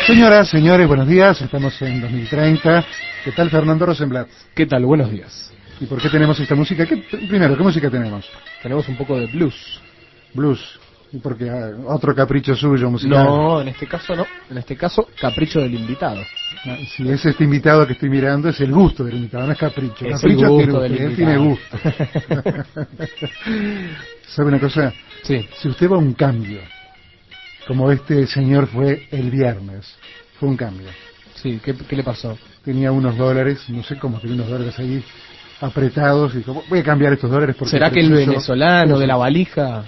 Señoras, señores, buenos días. Estamos en 2030. ¿Qué tal, Fernando Rosenblatt? ¿Qué tal? Buenos días. ¿Y por qué tenemos esta música? Primero, ¿qué música tenemos? Tenemos un poco de blues. Blues. ¿Y por qué? ¿Otro capricho suyo musical? No, en este caso no. En este caso, capricho del invitado. Si es este invitado que estoy mirando, es el gusto del invitado, no es capricho. Es Capricho el gusto es del él tiene invitado. gusto. ¿Sabe una cosa? Sí. Si usted va a un cambio, como este señor fue el viernes, fue un cambio. Sí, ¿qué le pasó? Tenía unos dólares, no sé cómo, tenía unos dólares ahí apretados y dijo, voy a cambiar estos dólares porque... ¿Será que el venezolano de la valija?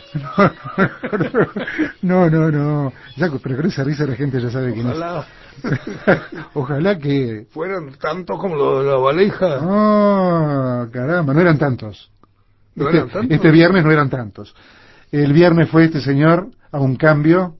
No. Ya, pero con esa risa la gente ya sabe quién es. Ojalá que... ¿Fueran tantos como los de la valija? Oh, caramba, no eran tantos. ¿No eran tantos? Este viernes no eran tantos. El viernes fue este señor a un cambio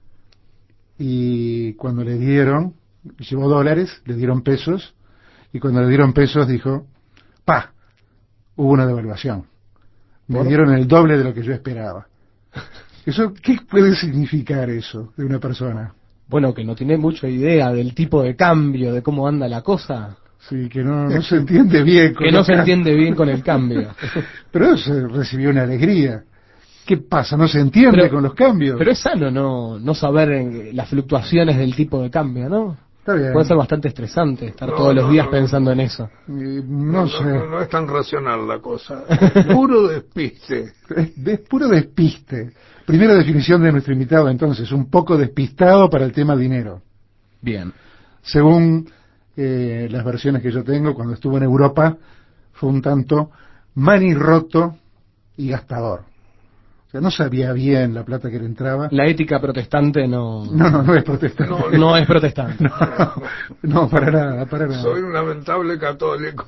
y cuando le dieron, llevó dólares, le dieron pesos y cuando le dieron pesos dijo, hubo una devaluación. Me dieron el doble de lo que yo esperaba. Eso, ¿qué puede significar eso de una persona? Bueno, que no tiene mucha idea del tipo de cambio, de cómo anda la cosa. Sí, que no se entiende bien. Que no se entiende bien con el cambio. Pero se recibió una alegría. ¿Qué pasa? ¿No se entiende con los cambios? Pero es sano no saber las fluctuaciones del tipo de cambio, ¿no? Está bien. Puede ser bastante estresante estar todos los días pensando en eso. No sé. No es tan racional la cosa. Puro despiste. Es puro despiste. Primera definición de nuestro invitado, entonces, un poco despistado para el tema dinero. Bien. Según las versiones que yo tengo, cuando estuvo en Europa, fue un tanto manirroto y gastador. O sea, no sabía bien la plata que le entraba. La ética protestante No es protestante. No es protestante. No, para nada. Soy un lamentable católico.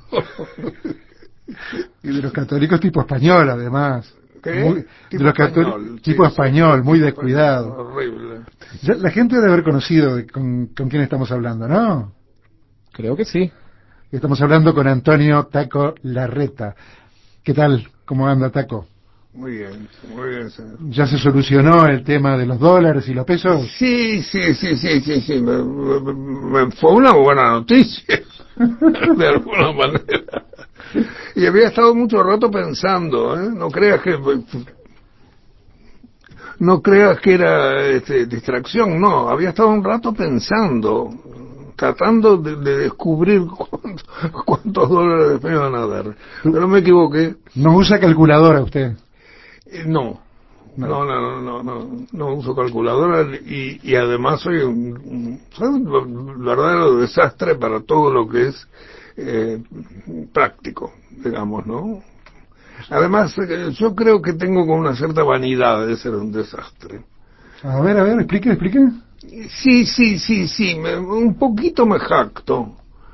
Y de los católicos tipo español, además. ¿Qué? De los católicos tipo español, muy descuidado. Horrible. Ya, la gente debe haber conocido con quién estamos hablando, ¿no? Creo que sí. Estamos hablando con Antonio Taco Larreta. ¿Qué tal? ¿Cómo anda, Taco? Muy bien, señor. ¿Ya se solucionó el tema de los dólares y los pesos? Sí. Fue una buena noticia, de alguna manera. Y había estado mucho rato pensando, ¿eh? No creas que era distracción, no. Había estado un rato pensando, tratando de descubrir cuántos dólares me iban a dar. Pero me equivoqué. ¿No usa calculadora usted? No uso calculadora y además soy un verdadero desastre para todo lo que es práctico, digamos, ¿no? Además, yo creo que tengo como una cierta vanidad de ser un desastre. A ver, explique. Sí, un poquito me jacto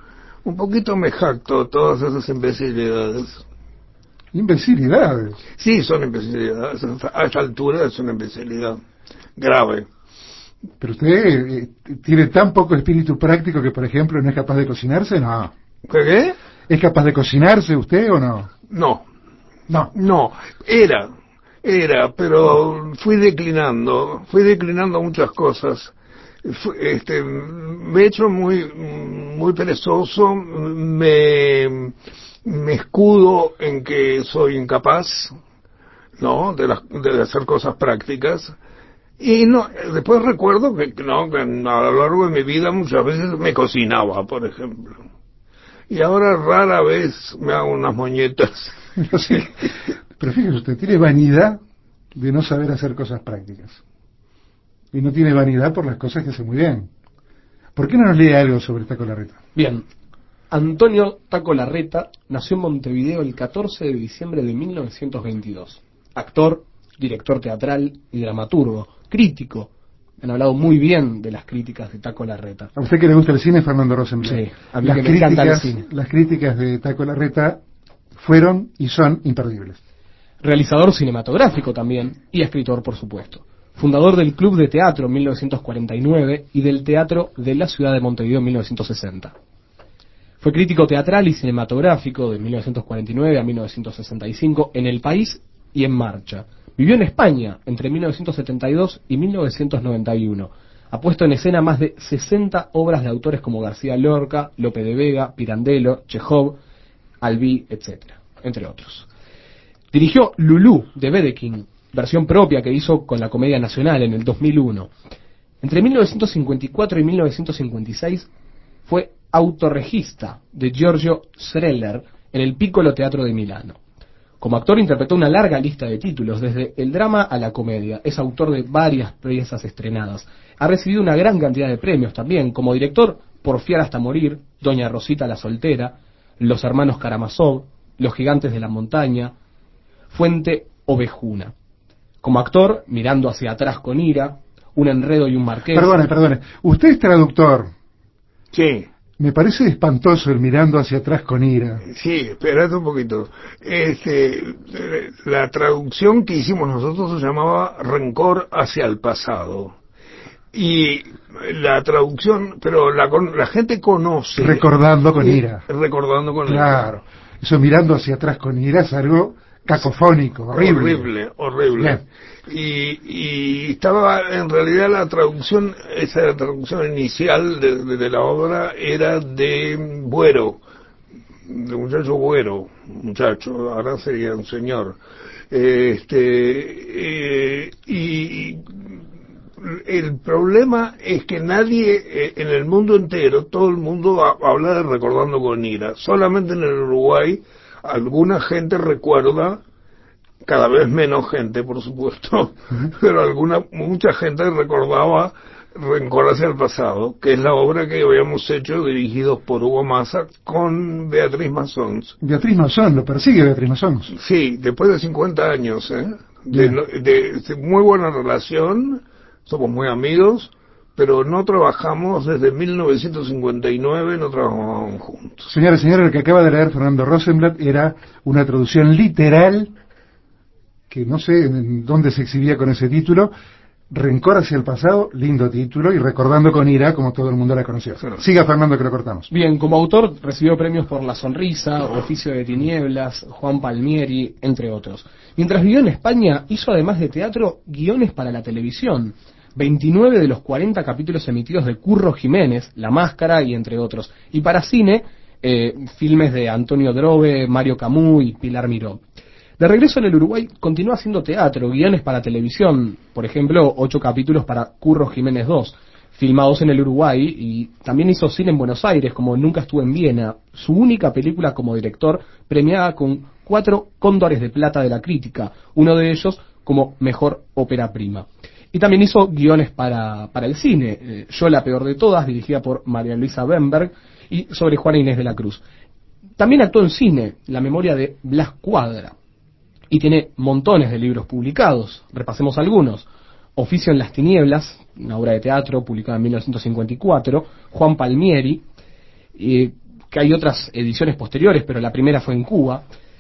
de todas esas imbecilidades. ¿Imbecilidades? Sí, son imbecilidades. A esta altura es una imbecilidad grave. Pero usted tiene tan poco espíritu práctico que, por ejemplo, no es capaz de cocinarse, ¿no? ¿Qué? ¿Es capaz de cocinarse usted o no? No, era, pero fui declinando muchas cosas. Me he hecho muy perezoso, me escudo en que soy incapaz, ¿no? De hacer cosas prácticas. Y no, después recuerdo que a lo largo de mi vida muchas veces me cocinaba, por ejemplo. Y ahora rara vez me hago unas moñetas. No sé. Pero fíjese usted, tiene vanidad de no saber hacer cosas prácticas. Y no tiene vanidad por las cosas que hace muy bien. ¿Por qué no nos lee algo sobre Taco Larreta? Bien. Antonio Taco Larreta nació en Montevideo el 14 de diciembre de 1922. Actor, director teatral y dramaturgo, crítico. Han hablado muy bien de las críticas de Taco Larreta. ¿A usted que le gusta el cine, Fernando Rosenblatt? Sí, a mí que me encanta el cine. Las críticas de Taco Larreta fueron y son imperdibles. Realizador cinematográfico también y escritor, por supuesto. Fundador del Club de Teatro en 1949 y del Teatro de la Ciudad de Montevideo en 1960. Fue crítico teatral y cinematográfico de 1949 a 1965 en El País y En Marcha. Vivió en España entre 1972 y 1991. Ha puesto en escena más de 60 obras de autores como García Lorca, Lope de Vega, Pirandello, Chekhov, Albi, etc., entre otros. Dirigió Lulú de Wedekind, versión propia que hizo con la Comedia Nacional en el 2001. Entre 1954 y 1956 fue autorregista de Giorgio Strehler en el Piccolo Teatro de Milano. Como actor interpretó una larga lista de títulos, desde el drama a la comedia. Es autor de varias piezas estrenadas. Ha recibido una gran cantidad de premios también. Como director, Porfiar hasta morir, Doña Rosita la soltera, Los hermanos Karamazov, Los gigantes de la montaña, Fuente Ovejuna. Como actor, Mirando hacia atrás con ira, Un enredo y un marqués. Perdone. Usted es traductor. Sí. Me parece espantoso el Mirando hacia atrás con ira. Sí, espérate un poquito. La traducción que hicimos nosotros se llamaba Rencor hacia el pasado. Y la traducción, pero la gente conoce. Recordando con ira. Recordando con ira. Claro. Eso Mirando hacia atrás con ira es algo cacofónico, horrible. Horrible. Y estaba, en realidad, la traducción, esa traducción inicial de la obra era de Buero, de muchacho, ahora sería un señor. Y el problema es que nadie, en el mundo entero, todo el mundo habla de Recordando con ira. Solamente en el Uruguay alguna gente recuerda, cada vez menos gente, por supuesto, pero mucha gente recordaba Rencor hacia el pasado, que es la obra que habíamos hecho dirigidos por Hugo Massa con Beatriz Massons. Beatriz Massons, lo persigue Beatriz Massons. Sí, después de 50 años, de muy buena relación, somos muy amigos, pero no trabajamos desde 1959, no trabajamos juntos. Señora, lo que acaba de leer Fernando Rosenblatt era una traducción literal, que no sé en dónde se exhibía con ese título, Rencor hacia el pasado, lindo título, y Recordando con ira, como todo el mundo la conoció. Siga, Fernando, que lo cortamos. Bien, como autor recibió premios por La Sonrisa, Oficio de Tinieblas, Juan Palmieri, entre otros. Mientras vivió en España, hizo además de teatro guiones para la televisión. 29 de los 40 capítulos emitidos de Curro Jiménez, La Máscara y entre otros. Y para cine, filmes de Antonio Drobe, Mario Camus y Pilar Miró. De regreso en el Uruguay, continúa haciendo teatro, guiones para televisión, por ejemplo, 8 capítulos para Curro Jiménez 2, filmados en el Uruguay, y también hizo cine en Buenos Aires, como Nunca estuve en Viena, su única película como director, premiada con 4 Cóndores de Plata de la crítica, uno de ellos como mejor ópera prima. Y también hizo guiones para el cine, Yo la peor de todas, dirigida por María Luisa Bemberg, y sobre Juana Inés de la Cruz. También actuó en cine, La memoria de Blas Cuadra, y tiene montones de libros publicados. Repasemos algunos. Oficio en las tinieblas, una obra de teatro publicada en 1954, Juan Palmieri, que hay otras ediciones posteriores, pero la primera fue en Cuba,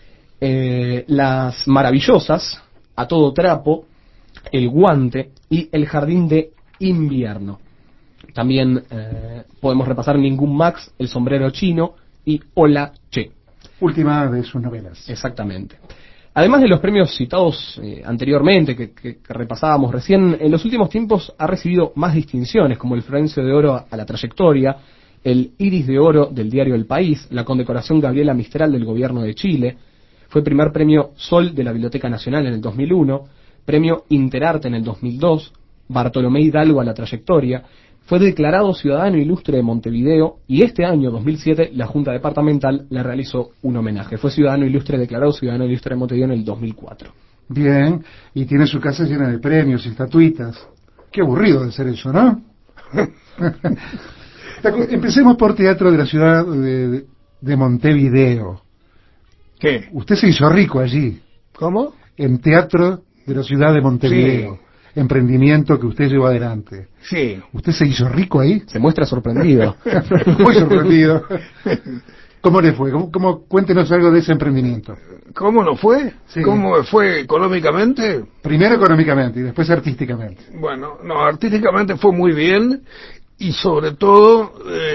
Las maravillosas, A todo trapo, El guante y El jardín de invierno. También podemos repasar Ningún Max, El sombrero chino y Hola Che. Última de sus novelas. Exactamente. Además de los premios citados anteriormente, que repasábamos recién, en los últimos tiempos ha recibido más distinciones, como el Florencio de Oro a la trayectoria, el Iris de Oro del diario El País, la condecoración Gabriela Mistral del Gobierno de Chile, fue primer premio Sol de la Biblioteca Nacional en el 2001, premio Interarte en el 2002, Bartolomé Hidalgo a la trayectoria, fue declarado Ciudadano Ilustre de Montevideo y este año, 2007, la Junta Departamental le realizó un homenaje. Fue declarado Ciudadano Ilustre de Montevideo en el 2004. Bien, y tiene su casa llena de premios y estatuitas. Qué aburrido de ser eso, ¿no? Empecemos por teatro de la ciudad de Montevideo. ¿Qué? Usted se hizo rico allí. ¿Cómo? En teatro de la ciudad de Montevideo. Sí. Emprendimiento que usted llevó adelante. Sí. ¿Usted se hizo rico ahí? Se muestra sorprendido. Muy sorprendido. ¿Cómo le fue? Cuéntenos algo de ese emprendimiento. ¿Cómo no fue? Sí. ¿Cómo fue económicamente? Primero económicamente y después artísticamente. Bueno, artísticamente fue muy bien y sobre todo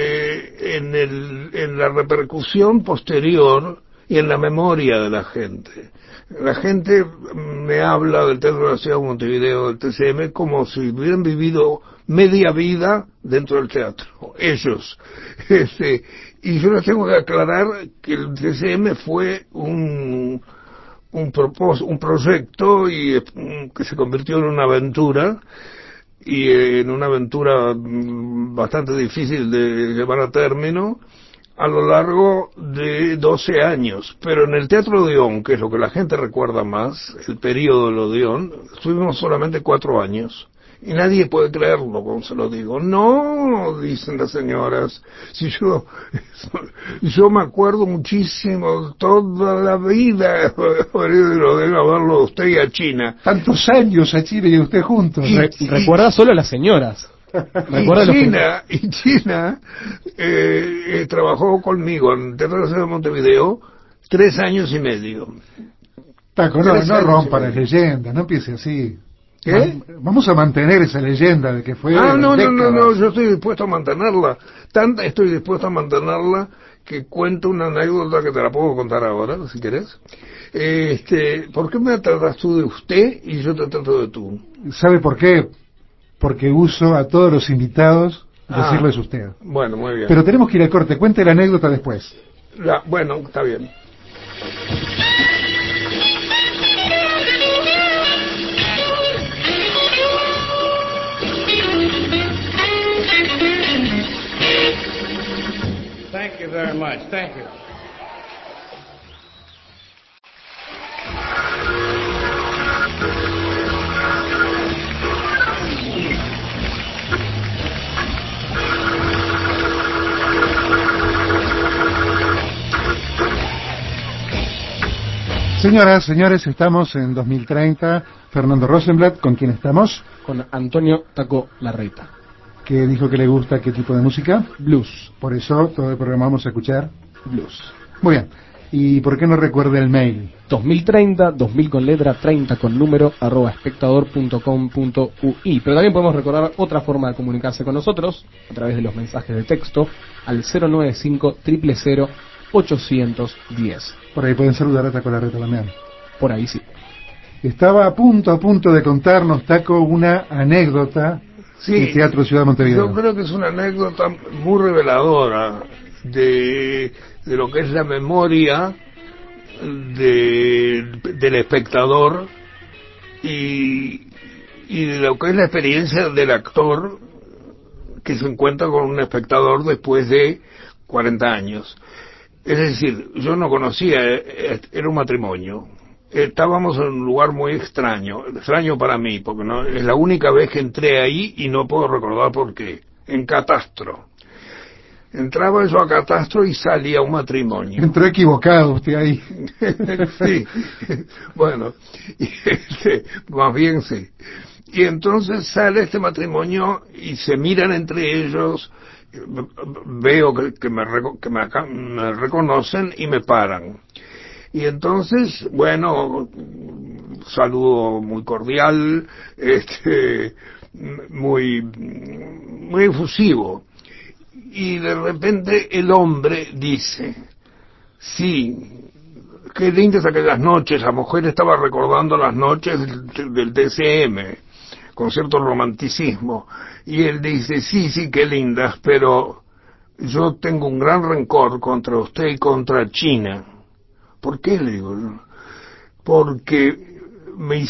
en la repercusión posterior y en la memoria de la gente. La gente me habla del Teatro de la Ciudad de Montevideo, del TCM, como si hubieran vivido media vida dentro del teatro, ellos. Y yo les tengo que aclarar que el TCM fue un proyecto y que se convirtió en una aventura, y en una aventura bastante difícil de llevar a término a lo largo de 12 años. Pero en el Teatro Odeón, que es lo que la gente recuerda más, el periodo del Odeón, estuvimos solamente 4 años. Y nadie puede creerlo cuando se lo digo. No, dicen las señoras. Si yo me acuerdo muchísimo, toda la vida, lo de verlo a usted y a China. Tantos años a China y a usted juntos. Recuerda solo a las señoras. Y China trabajó conmigo en Teatro de Montevideo 3 años y medio. Taco, no rompa la leyenda, no empiece así. ¿Qué? Vamos a mantener esa leyenda de que fue... No, yo estoy dispuesto a mantenerla. Estoy dispuesto a mantenerla que cuento una anécdota que te la puedo contar ahora, si querés. ¿Por qué me tratas tú de usted y yo te trato de tú? ¿Sabe por qué? Porque uso a todos los invitados decirles usted. Bueno, muy bien. Pero tenemos que ir al corte. Cuente la anécdota después. Bueno, está bien. Thank you very much. Thank you. Señoras, señores, estamos en 2030. Fernando Rosenblatt, ¿con quién estamos? Con Antonio Taco Larreta. Que dijo que le gusta qué tipo de música. Blues. Por eso todo el programa vamos a escuchar blues. Muy bien. ¿Y por qué no recuerda el mail? 2030, 2000 con letra, 30 con número, @espectador.com.ui. Pero también podemos recordar otra forma de comunicarse con nosotros, a través de los mensajes de texto, al 095 000 810. Por ahí pueden saludar a Taco Larreta también. Por ahí sí. Estaba a punto de contarnos, Taco, una anécdota del Teatro Ciudad de Montevideo. Yo creo que es una anécdota muy reveladora de lo que es la memoria del espectador y de lo que es la experiencia del actor que se encuentra con un espectador después de 40 años. Es decir, yo no conocía, era un matrimonio. Estábamos en un lugar muy extraño para mí, porque no es la única vez que entré ahí y no puedo recordar por qué. En Catastro. Entraba yo a Catastro y salía un matrimonio. Entró equivocado usted ahí. Sí, bueno, más bien sí. Y entonces sale este matrimonio y se miran entre ellos. Veo que me reconocen y me paran. Y entonces, bueno, saludo muy cordial, muy efusivo. Y de repente el hombre dice, sí, qué lindas aquellas noches. La mujer estaba recordando las noches del TCM con cierto romanticismo, y él dice, sí, qué lindas, pero yo tengo un gran rencor contra usted y contra China. ¿Por qué? Le digo, porque me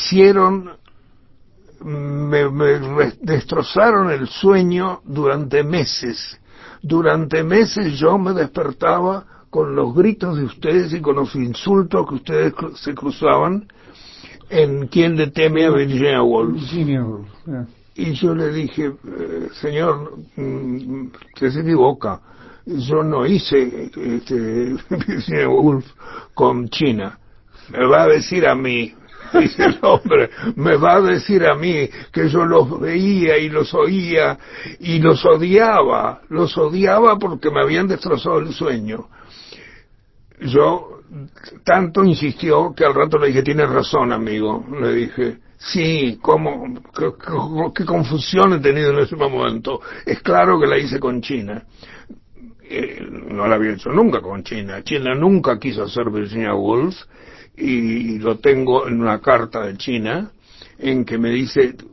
destrozaron el sueño durante meses. Durante meses yo me despertaba con los gritos de ustedes y con los insultos que ustedes se cruzaban en ¿Quién le teme a Virginia Woolf? Virginia Woolf, yeah. Y yo le dije, señor, usted se equivoca. Yo no hice Virginia Woolf con China. Me va a decir a mí, dice el hombre, me va a decir a mí que yo los veía y los oía y los odiaba porque me habían destrozado el sueño. Yo tanto insistió que al rato le dije, tienes razón, amigo. Le dije, sí, ¿cómo? ¿Qué confusión he tenido en ese momento? Es claro que la hice con China. No la había hecho nunca con China. China nunca quiso hacer Virginia Woolf, y lo tengo en una carta de China en que me dice,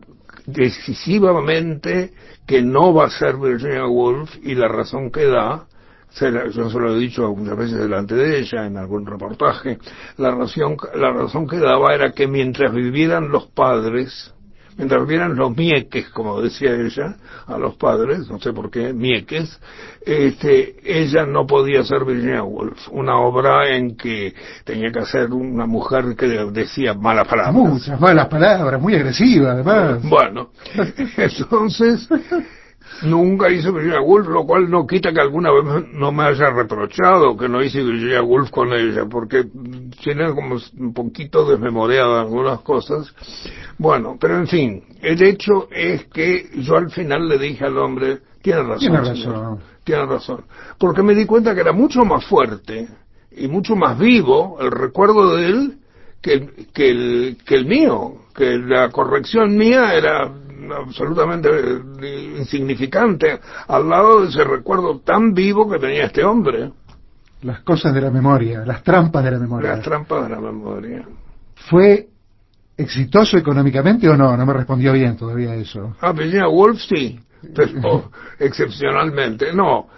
decisivamente que no va a ser Virginia Woolf, y la razón que da, yo se lo he dicho muchas veces delante de ella en algún reportaje, la razón que daba era que mientras vivieran los padres, mientras vivieran los mieques, como decía ella, a los padres, no sé por qué, mieques, ella no podía ser Virginia Woolf, una obra en que tenía que ser una mujer que decía malas palabras. Muchas malas palabras, muy agresiva además. Bueno, entonces nunca hice Virginia Woolf, lo cual no quita que alguna vez no me haya reprochado que no hice Virginia Woolf con ella, porque tiene como un poquito desmemoriada algunas cosas. Bueno, pero en fin, el hecho es que yo al final le dije al hombre, tiene razón, porque me di cuenta que era mucho más fuerte y mucho más vivo el recuerdo de él que el mío, que la corrección mía era absolutamente insignificante al lado de ese recuerdo tan vivo que tenía este hombre. Las cosas de la memoria, las trampas de la memoria. Las trampas de la memoria. ¿Fue exitoso económicamente o no? No me respondió bien todavía eso. Virginia Woolf sí, pero excepcionalmente. No.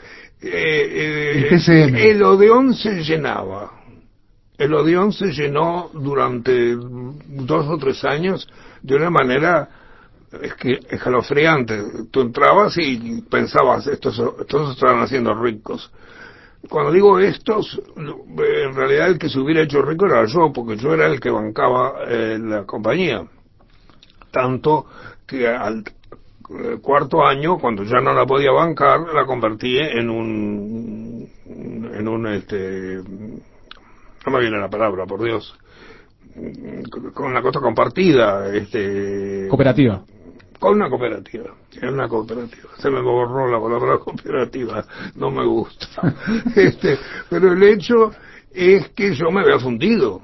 El Odeón se llenaba. El Odeón se llenó durante 2 o 3 años de una manera escalofriante. Tú entrabas y pensabas, estos estaban haciendo ricos. Cuando digo estos, en realidad el que se hubiera hecho rico era yo, porque yo era el que bancaba la compañía. Tanto que al 4º año, cuando ya no la podía bancar, la convertí en un no me viene la palabra, por Dios, con una cosa compartida, cooperativa. Con una cooperativa, en una cooperativa. Se me borró la palabra cooperativa, no me gusta. Pero el hecho es que yo me había fundido.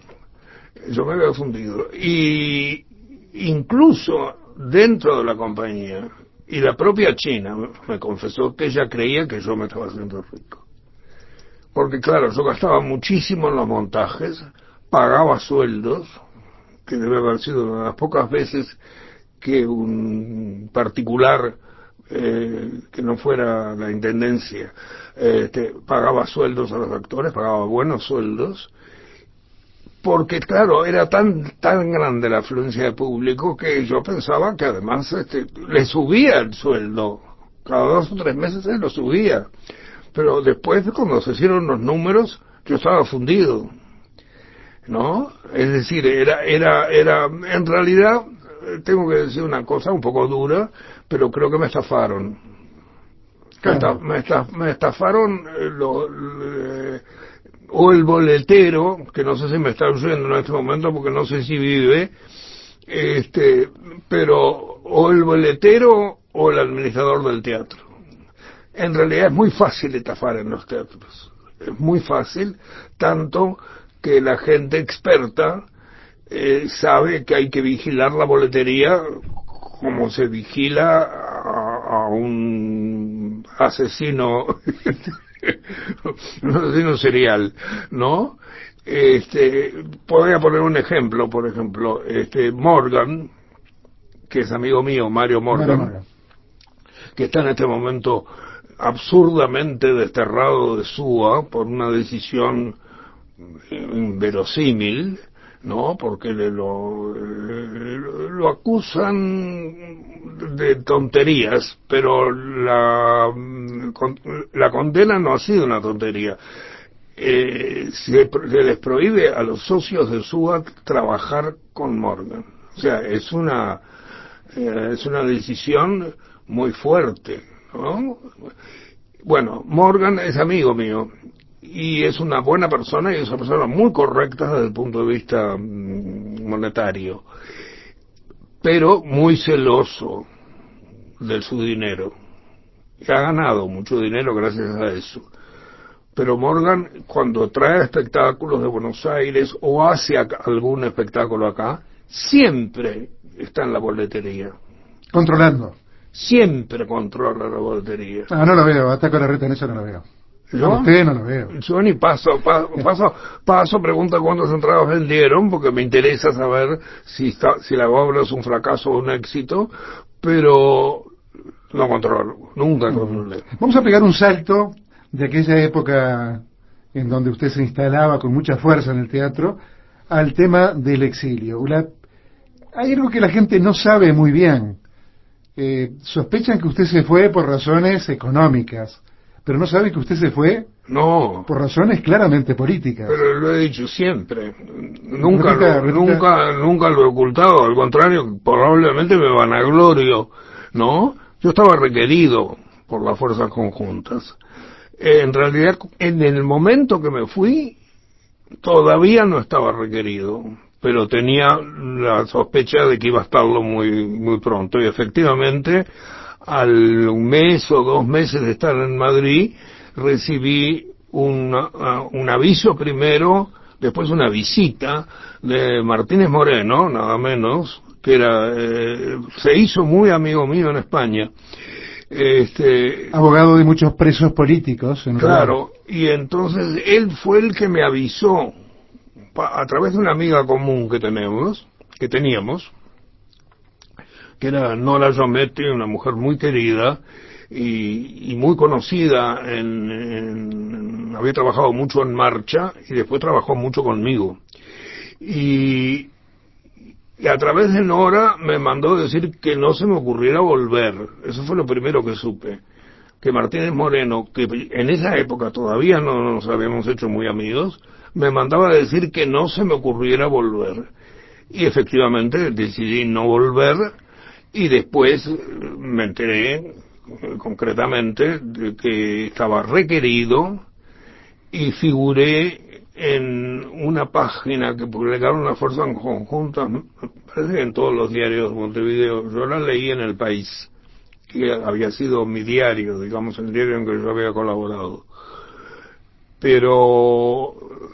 Y incluso dentro de la compañía, y la propia China me confesó que ella creía que yo me estaba haciendo rico. Porque claro, yo gastaba muchísimo en los montajes, pagaba sueldos, que debe haber sido una de las pocas veces que un particular que no fuera la intendencia pagaba sueldos a los actores, pagaba buenos sueldos, porque claro, era tan grande la afluencia de público que yo pensaba que además le subía el sueldo, cada 2 o 3 meses se lo subía, pero después cuando se hicieron los números yo estaba fundido, ¿no? Es decir, era en realidad, tengo que decir una cosa un poco dura, pero creo que me estafaron. Claro. Me estafaron o el boletero, que no sé si me está oyendo en este momento porque no sé si vive, pero o el boletero o el administrador del teatro. En realidad es muy fácil estafar en los teatros. Es muy fácil, tanto que la gente experta sabe que hay que vigilar la boletería como se vigila a un asesino un asesino serial, ¿no? Podría poner un ejemplo, por ejemplo, Morgan, que es amigo mío, Mario Morgan, que está en este momento absurdamente desterrado de SUA por una decisión inverosímil, ¿no? Porque lo acusan de tonterías, pero la condena no ha sido una tontería. Se les prohíbe a los socios de SUA trabajar con Morgan. O sea, es una decisión muy fuerte, ¿no? Bueno, Morgan es amigo mío y es una buena persona y es una persona muy correcta desde el punto de vista monetario, pero muy celoso de su dinero. Y ha ganado mucho dinero gracias a eso. Pero Morgan, cuando trae espectáculos de Buenos Aires o hace algún espectáculo acá, siempre está en la boletería. Controlando. Siempre controla la boletería. No lo veo, Ataco la Reta en eso no lo veo. ¿Yo? Usted no lo veo. Yo ni paso, pregunta cuántas entradas vendieron, porque me interesa saber si la obra es un fracaso o un éxito, pero no controlo, nunca controlé. Vamos a pegar un salto de aquella época en donde usted se instalaba con mucha fuerza en el teatro al tema del exilio. Hay algo que la gente no sabe muy bien. Sospechan que usted se fue por razones económicas, pero no saben que usted se fue por razones claramente políticas. Pero lo he dicho siempre. Nunca lo he ocultado. Al contrario, probablemente me vanaglorio, ¿no? Yo estaba requerido por las fuerzas conjuntas. En realidad, en el momento que me fui, todavía no estaba requerido, pero tenía la sospecha de que iba a estarlo muy, muy pronto. Y efectivamente, al mes o 2 meses de estar en Madrid, recibí un aviso primero, después una visita de Martínez Moreno, nada menos, que se hizo muy amigo mío en España. Abogado de muchos presos políticos. Claro, y entonces él fue el que me avisó, a través de una amiga común que teníamos, que era Nora Giometti, una mujer muy querida y muy conocida, había trabajado mucho en Marcha y después trabajó mucho conmigo. Y a través de Nora me mandó decir que no se me ocurriera volver. Eso fue lo primero que supe. Que Martínez Moreno, que en esa época todavía no nos habíamos hecho muy amigos, me mandaba a decir que no se me ocurriera volver. Y efectivamente decidí no volver, y después me enteré concretamente de que estaba requerido y figuré en una página que publicaron las fuerzas conjuntas, me parece que en todos los diarios de Montevideo. Yo la leí en El País, que había sido mi diario, digamos, el diario en que yo había colaborado. Pero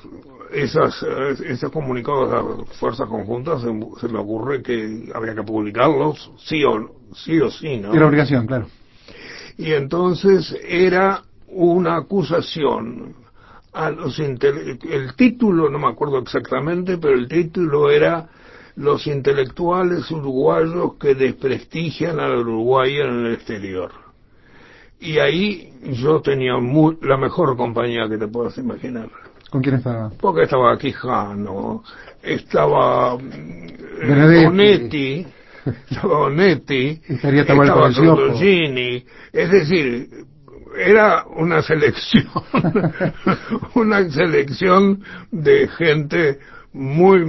esos comunicados de las fuerzas conjuntas se me ocurre que había que publicarlos, sí o sí, ¿no? Era obligación, claro. Y entonces era una acusación a el título, no me acuerdo exactamente, pero el título era Los intelectuales uruguayos que desprestigian al Uruguay en el exterior. Y ahí yo tenía la mejor compañía que te puedas imaginar. ¿Con quién estaba? Porque estaba Quijano, estaba Benedetti, estaba Condoggini, es decir, era una selección, una selección de gente muy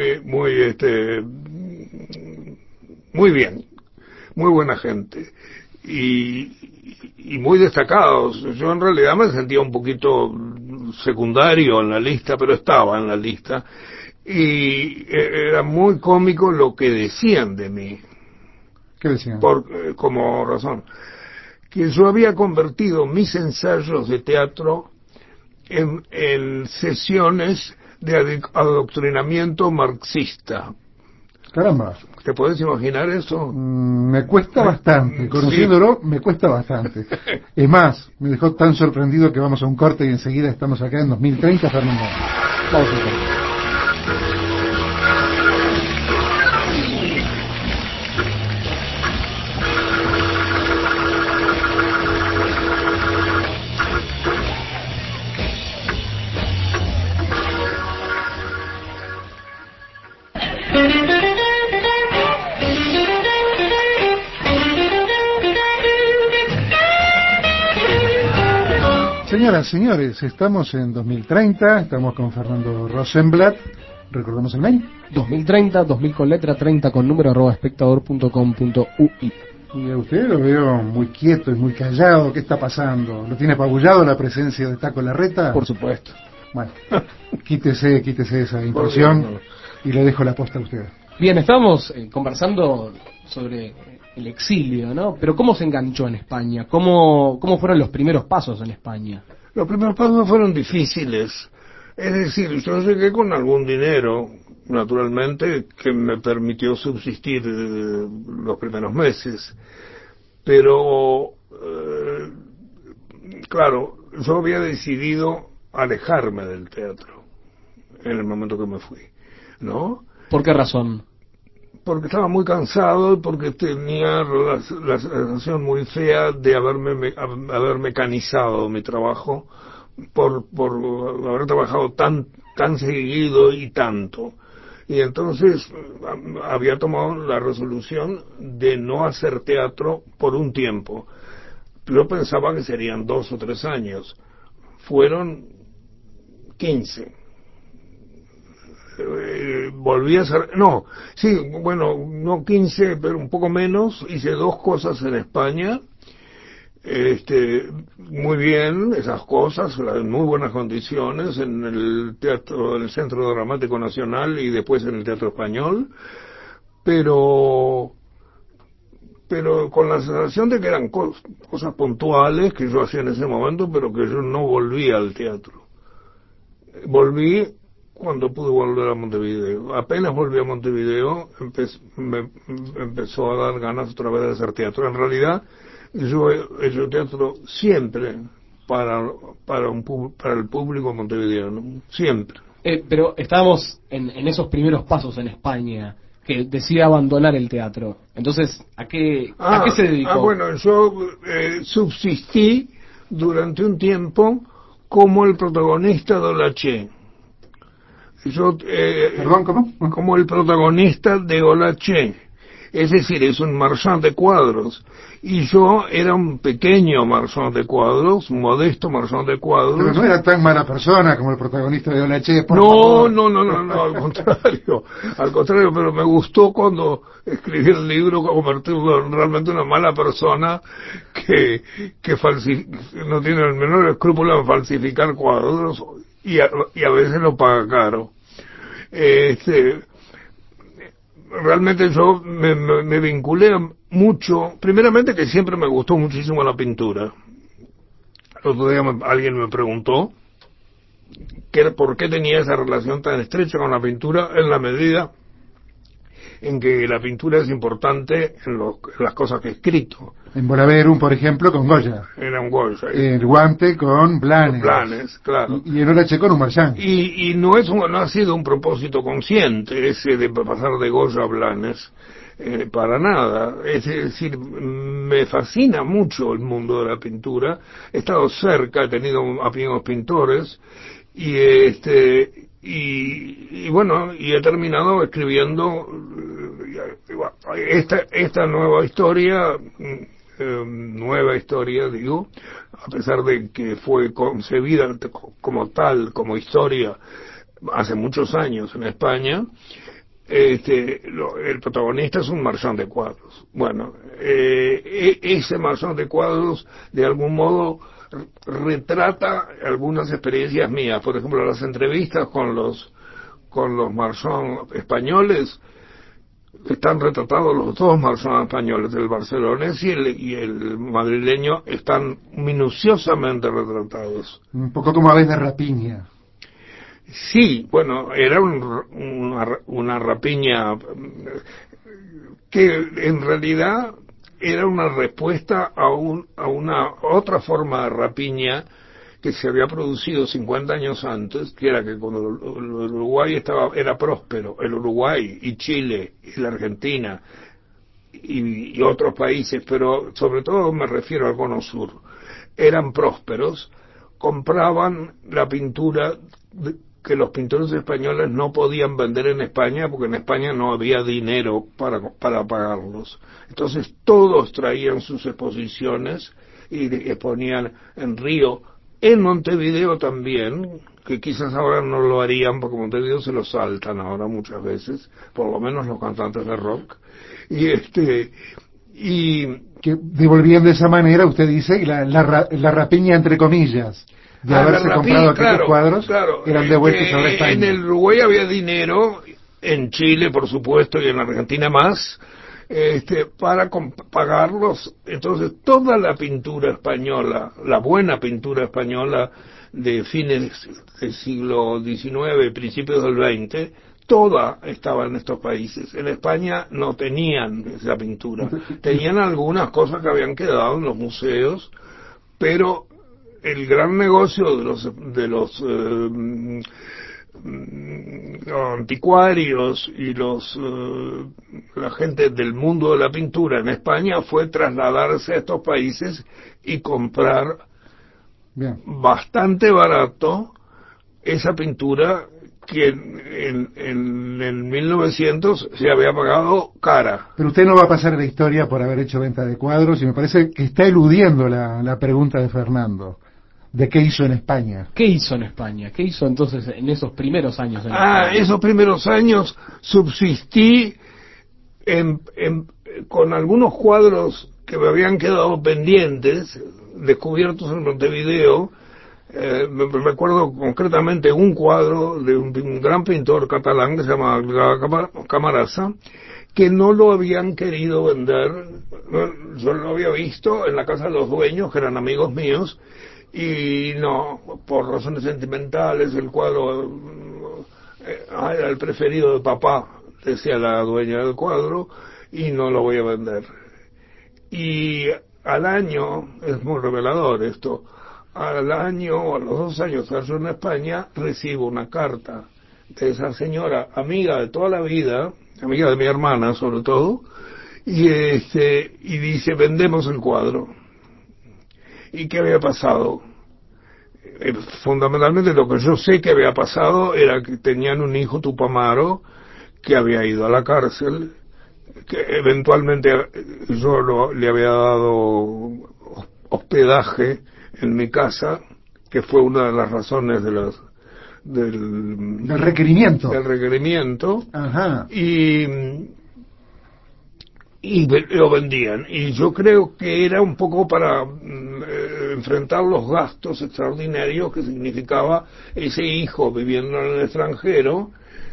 bien, muy buena gente y muy destacados. Yo en realidad me sentía un poquito secundario en la lista, pero estaba en la lista, y era muy cómico lo que decían de mí. ¿Qué decían? Como razón, que yo había convertido mis ensayos de teatro en sesiones de adoctrinamiento marxista. Caramba. ¿Te podés imaginar eso? Me cuesta bastante, conociéndolo, sí. Me cuesta bastante. Es más, me dejó tan sorprendido que vamos a un corte y enseguida estamos acá en 2030, Fernando. Vamos a un corte. Señoras, señores, estamos en 2030, estamos con Fernando Rosenblatt. ¿Recordamos el mail? 2030, 2000 con letra, 30 con número, @espectador.com.ui. Y a usted lo veo muy quieto y muy callado. ¿Qué está pasando? ¿Lo tiene apabullado la presencia de Taco Larreta? Por supuesto. Bueno, quítese esa impresión y le dejo la posta a usted. Bien, estamos conversando sobre el exilio, ¿no? Pero ¿cómo se enganchó en España? ¿Cómo fueron los primeros pasos en España? Los primeros pasos fueron difíciles. Es decir, yo llegué con algún dinero, naturalmente, que me permitió subsistir los primeros meses. Pero, claro, yo había decidido alejarme del teatro en el momento que me fui, ¿no? ¿Por qué razón? porque estaba muy cansado y porque tenía la sensación muy fea de haber mecanizado mi trabajo por haber trabajado tan seguido y tanto. Y entonces había tomado la resolución de no hacer teatro por un tiempo. Yo pensaba que serían 2 o 3 años. Fueron 15. Volví a hacer, no 15, pero un poco menos. Hice 2 cosas en España, muy bien, esas cosas, en muy buenas condiciones, en el teatro, en el Centro Dramático Nacional y después en el Teatro Español, pero con la sensación de que eran cosas puntuales que yo hacía en ese momento, pero que yo no volvía al teatro. Volví cuando pude volver a Montevideo. Apenas volví a Montevideo, me empezó a dar ganas otra vez de hacer teatro. En realidad, yo he hecho teatro siempre para el público montevideano, siempre. Pero estábamos en esos primeros pasos en España, que decide abandonar el teatro. Entonces, ¿a qué se dedicó? Bueno, yo subsistí durante un tiempo como el protagonista de Olache. ¿Perdón, cómo? Como el protagonista de Olache. Es decir, es un marchand de cuadros. Y yo era un pequeño marchand de cuadros, un modesto marchand de cuadros. Pero no era tan mala persona como el protagonista de Olache, por No, favor. no, al contrario. Al contrario, pero me gustó cuando escribí el libro convertirlo en realmente una mala persona que no tiene el menor escrúpulo en falsificar cuadros y a veces lo paga caro. Realmente yo me vinculé mucho, primeramente que siempre me gustó muchísimo la pintura. El otro día alguien me preguntó por qué tenía esa relación tan estrecha con la pintura, en la medida en que la pintura es importante en las cosas que he escrito. En Bolaverum, por ejemplo, con Goya. Era un Goya. El Guante con Blanes. Blanes, claro. Y en Olache con un Marchand. Y no ha sido un propósito consciente ese de pasar de Goya a Blanes. Para nada. Es decir, me fascina mucho el mundo de la pintura. He estado cerca, he tenido amigos pintores y bueno, y he terminado escribiendo esta nueva historia, digo, a pesar de que fue concebida como tal, como historia, hace muchos años en España. El protagonista es un marchand de cuadros. Bueno, ese marchand de cuadros, de algún modo, retrata algunas experiencias mías. Por ejemplo, las entrevistas con los marchands españoles, están retratados los 2 marchands españoles, el barcelonés y el madrileño, están minuciosamente retratados. Un poco como Aves de Rapiña. Sí, bueno, era una rapiña que en realidad era una respuesta a una otra forma de rapiña que se había producido 50 años antes, que era que cuando el Uruguay era próspero, el Uruguay y Chile y la Argentina y otros países, pero sobre todo me refiero al Cono Sur, eran prósperos, compraban la pintura que los pintores españoles no podían vender en España porque en España no había dinero para pagarlos. Entonces todos traían sus exposiciones y exponían en Río, en Montevideo también, que quizás ahora no lo harían porque Montevideo se lo saltan ahora muchas veces, por lo menos los cantantes de rock. Y que devolvían de esa manera, usted dice, la rapiña entre comillas de haberse comprado aquellos cuadros, eran devueltos a España. En el Uruguay había dinero, en Chile por supuesto y en Argentina más, para pagarlos. Entonces toda la pintura española, la buena pintura española de fines del siglo XIX, principios del XX, toda estaba en estos países. En España no tenían esa pintura, tenían algunas cosas que habían quedado en los museos, pero el gran negocio de los anticuarios y la gente del mundo de la pintura en España fue trasladarse a estos países y comprar bastante barato esa pintura que en 1900 se había pagado cara. Pero usted no va a pasar a la historia por haber hecho venta de cuadros, y me parece que está eludiendo la pregunta de Fernando. ¿De qué hizo en España? ¿Qué hizo en España? ¿Qué hizo entonces en esos primeros años de España? Esos primeros años subsistí con algunos cuadros que me habían quedado pendientes, descubiertos en Montevideo. Me recuerdo concretamente un cuadro de un gran pintor catalán que se llama Camarasa, que no lo habían querido vender. Yo lo había visto en la casa de los dueños, que eran amigos míos, y no, por razones sentimentales, el cuadro era el preferido de papá, decía la dueña del cuadro, y no lo voy a vender. Y al año, es muy revelador esto, al año o a los 2 años que yo en España, recibo una carta de esa señora, amiga de toda la vida, amiga de mi hermana sobre todo, y dice: vendemos el cuadro. ¿Y qué había pasado? Fundamentalmente lo que yo sé que había pasado era que tenían un hijo tupamaro que había ido a la cárcel, que eventualmente yo le había dado hospedaje en mi casa, que fue una de las razones del requerimiento. Del requerimiento. Ajá. Y lo vendían, y yo creo que era un poco para enfrentar los gastos extraordinarios que significaba ese hijo viviendo en el extranjero.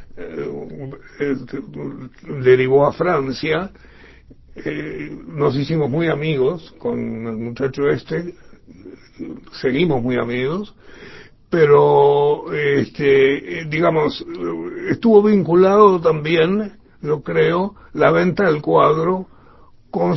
Derivó a Francia, nos hicimos muy amigos con el muchacho seguimos muy amigos, pero digamos, estuvo vinculado también, yo creo, la venta del cuadro con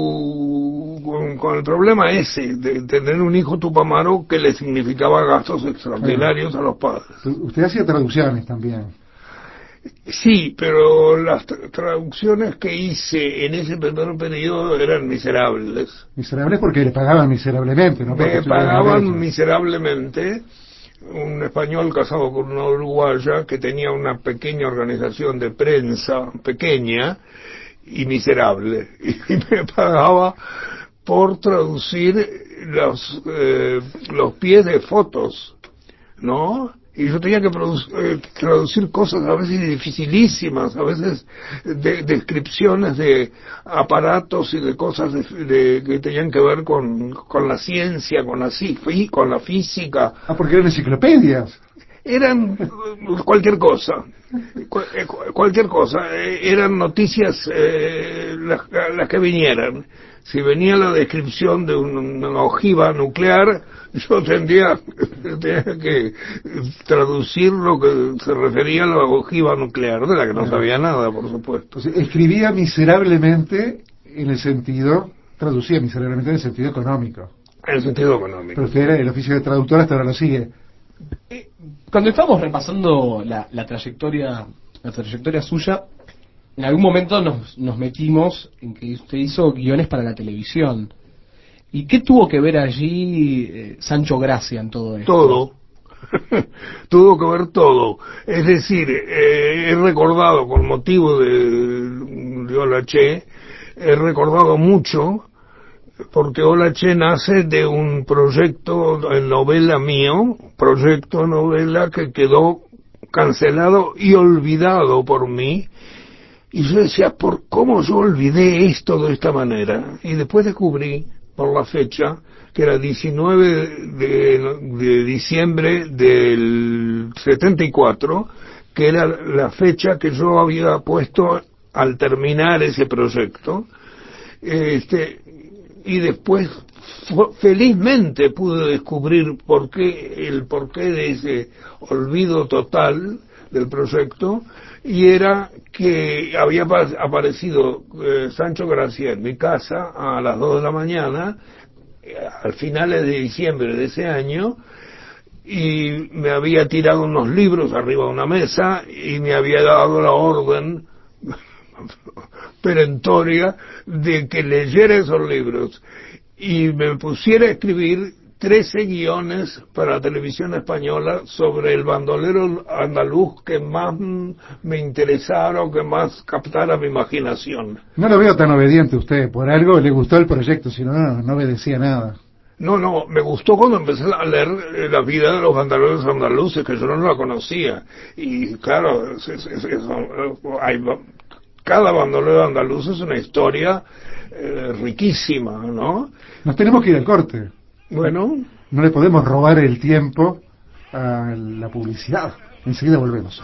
el problema ese de tener un hijo tupamaro que le significaba gastos extraordinarios a los padres. Usted hacía traducciones también. Sí, pero las traducciones que hice en ese primer periodo eran miserables. Miserables porque le pagaban miserablemente, ¿no? Me pagaban miserablemente. Un español casado con una uruguaya que tenía una pequeña organización de prensa, pequeña y miserable, y me pagaba por traducir los pies de fotos, ¿no? Y yo tenía que traducir cosas a veces dificilísimas, a veces descripciones de aparatos y de cosas que tenían que ver con la ciencia, con la física. Porque eran enciclopedias. Eran cualquier cosa, eran noticias las que vinieran. Si venía la descripción de una ojiva nuclear, yo tenía que traducir lo que se refería a la ojiva nuclear, de la que no sabía nada, por supuesto. Escribía miserablemente traducía miserablemente en el sentido económico. En el sentido económico. Pero usted, el oficio de traductor hasta ahora lo sigue. Cuando estamos repasando la trayectoria suya, en algún momento nos metimos en que usted hizo guiones para la televisión. ¿Y qué tuvo que ver allí Sancho Gracia en todo esto? Todo. Tuvo que ver todo. Es decir, he recordado, con motivo de Hola Che, he recordado mucho, porque Hola Che nace de un proyecto en novela mío, proyecto novela que quedó cancelado y olvidado por mí. Y yo decía, ¿por cómo yo olvidé esto de esta manera? Y después descubrí, por la fecha, que era 19 de diciembre del 74, que era la fecha que yo había puesto al terminar ese proyecto. Y después, felizmente, pude descubrir el porqué de ese olvido total del proyecto, y era que había aparecido Sancho Gracia en mi casa a las 2 de la mañana, al finales de diciembre de ese año, y me había tirado unos libros arriba de una mesa y me había dado la orden perentoria de que leyera esos libros y me pusiera a escribir 13 guiones para la televisión española sobre el bandolero andaluz que más me interesara o que más captara mi imaginación. No lo veo tan obediente usted, por algo le gustó el proyecto, si no, no obedecía nada. No, me gustó cuando empecé a leer la vida de los bandoleros andaluces, que yo no la conocía. Y claro, cada bandolero andaluz es una historia riquísima, ¿no? Nos tenemos que ir al corte. Bueno. No le podemos robar el tiempo a la publicidad. Enseguida volvemos.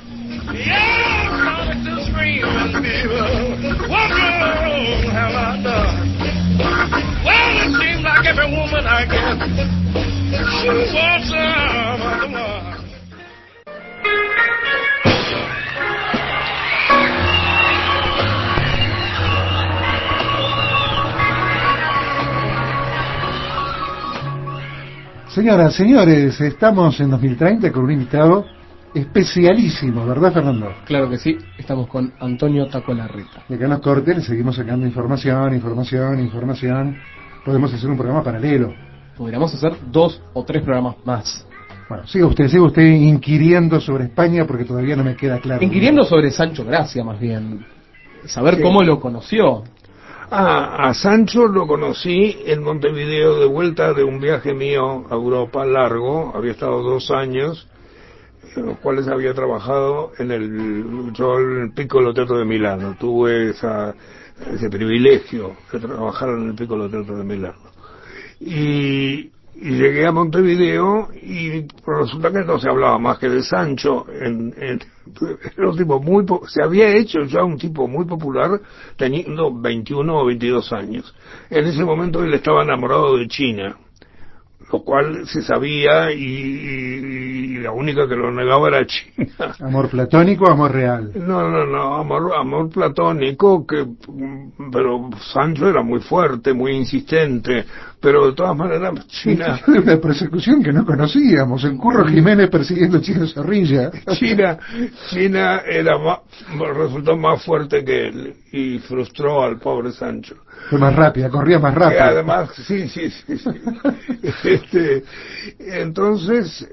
Señoras, señores, estamos en 2030 con un invitado especialísimo, ¿verdad, Fernando? Claro que sí, estamos con Antonio Taco Larreta. Y acá en los cortes le seguimos sacando información. Podemos hacer un programa paralelo. Podríamos hacer 2 o 3 programas más. Bueno, siga usted inquiriendo sobre España porque todavía no me queda claro. Inquiriendo sobre Sancho Gracia, más bien. Saber cómo lo conoció. A Sancho lo conocí en Montevideo de vuelta de un viaje mío a Europa largo. Había estado 2 años, en los cuales había trabajado en el Piccolo Teatro de Milano. Tuve ese privilegio de trabajar en el Piccolo Teatro de Milano. Y llegué a Montevideo y resulta que no se hablaba más que de Sancho. Era un tipo se había hecho ya un tipo muy popular teniendo 21 o 22 años. En ese momento él estaba enamorado de China, lo cual se sabía y la única que lo negaba era China. ¿Amor platónico o amor real? No, amor platónico, pero Sancho era muy fuerte, muy insistente, pero de todas maneras China... De una persecución que no conocíamos, el Curro Jiménez persiguiendo a Chino Zorrilla. China resultó más fuerte que él y frustró al pobre Sancho. Fue más rápida, corría más rápido. Además, sí. Entonces,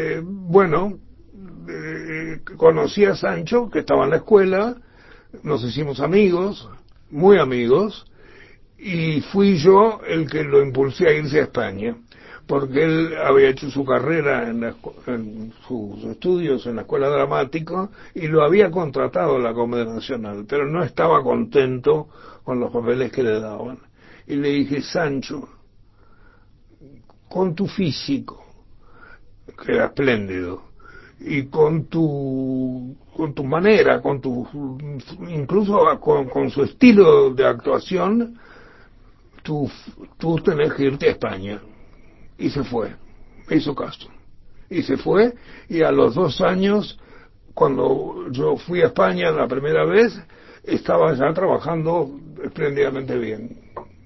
conocí a Sancho, que estaba en la escuela, nos hicimos amigos, muy amigos, y fui yo el que lo impulsé a irse a España, porque él había hecho su carrera en sus estudios en la Escuela Dramática y lo había contratado la Comedia Nacional, pero no estaba contento con los papeles que le daban. Y le dije: Sancho, con tu físico, que era espléndido, y con tu manera, incluso con su estilo de actuación, tú tenés que irte a España. Y se fue, me hizo caso. Y se fue, y a los 2 años, cuando yo fui a España la primera vez, estaba ya trabajando espléndidamente bien.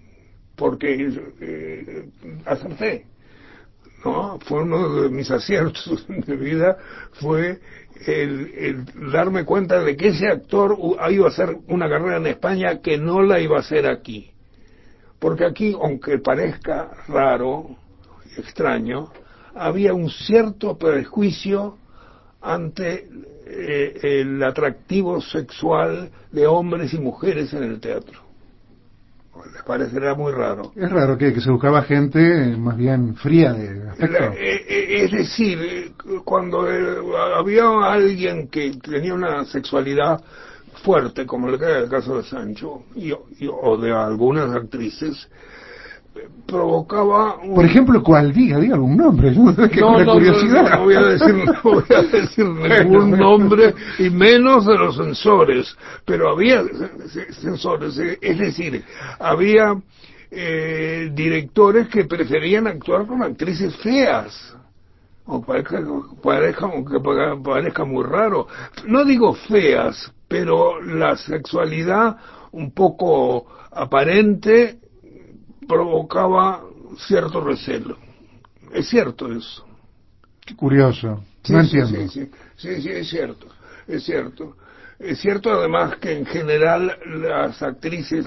Porque acerté, ¿no? Fue uno de mis aciertos de vida, fue el darme cuenta de que ese actor iba a hacer una carrera en España que no la iba a hacer aquí. Porque aquí, aunque parezca raro, extraño, había un cierto prejuicio ante el atractivo sexual de hombres y mujeres en el teatro. Les parecerá muy raro. Es raro que se buscaba gente más bien fría de aspecto. Es decir, cuando había alguien que tenía una sexualidad fuerte, como le queda el caso de Sancho o de algunas actrices, provocaba Por ejemplo, ¿cuál? Diga algún nombre. Curiosidad. No voy a decir ningún nombre, y menos de los censores, pero había censores, es decir, había directores que preferían actuar con actrices feas, aunque parezca muy raro. No digo feas, pero la sexualidad un poco aparente provocaba cierto recelo. Es cierto eso. Curioso. Sí, No sí, entiendo. sí, es cierto, es cierto. Es cierto además que en general las actrices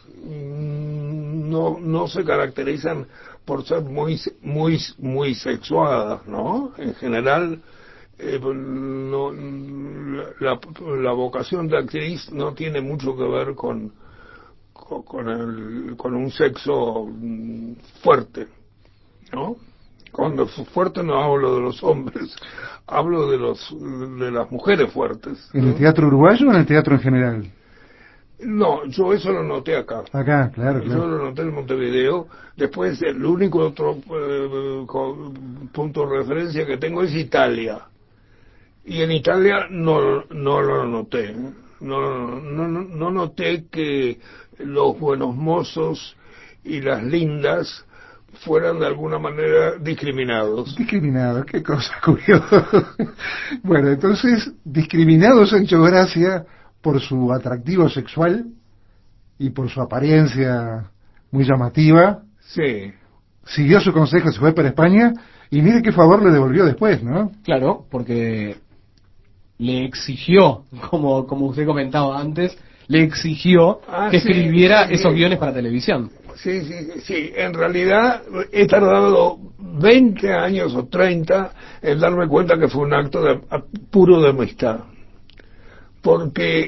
no se caracterizan por ser muy sexuadas, ¿no? En general, no, la vocación de actriz no tiene mucho que ver con un sexo fuerte, ¿no? Cuando fuerte no hablo de los hombres, hablo de las mujeres fuertes, ¿En el ¿no? teatro uruguayo o en el teatro en general? No, yo eso lo noté acá. Acá, claro, Yo claro. lo noté en Montevideo. Después, el único otro punto de referencia que tengo es Italia. Y en Italia no lo noté. No noté que los buenos mozos y las lindas fueran de alguna manera discriminados. Discriminado, qué cosa curiosa. Bueno, entonces, discriminado Sancho Gracia por su atractivo sexual y por su apariencia muy llamativa, Sí. siguió su consejo, se fue para España y mire qué favor le devolvió después, ¿no? Claro, porque le exigió, como usted comentaba antes, le exigió que Sí, escribiera sí, esos guiones para televisión. sí. En realidad he tardado 20 años o 30 en darme cuenta que fue un acto puro de amistad. Porque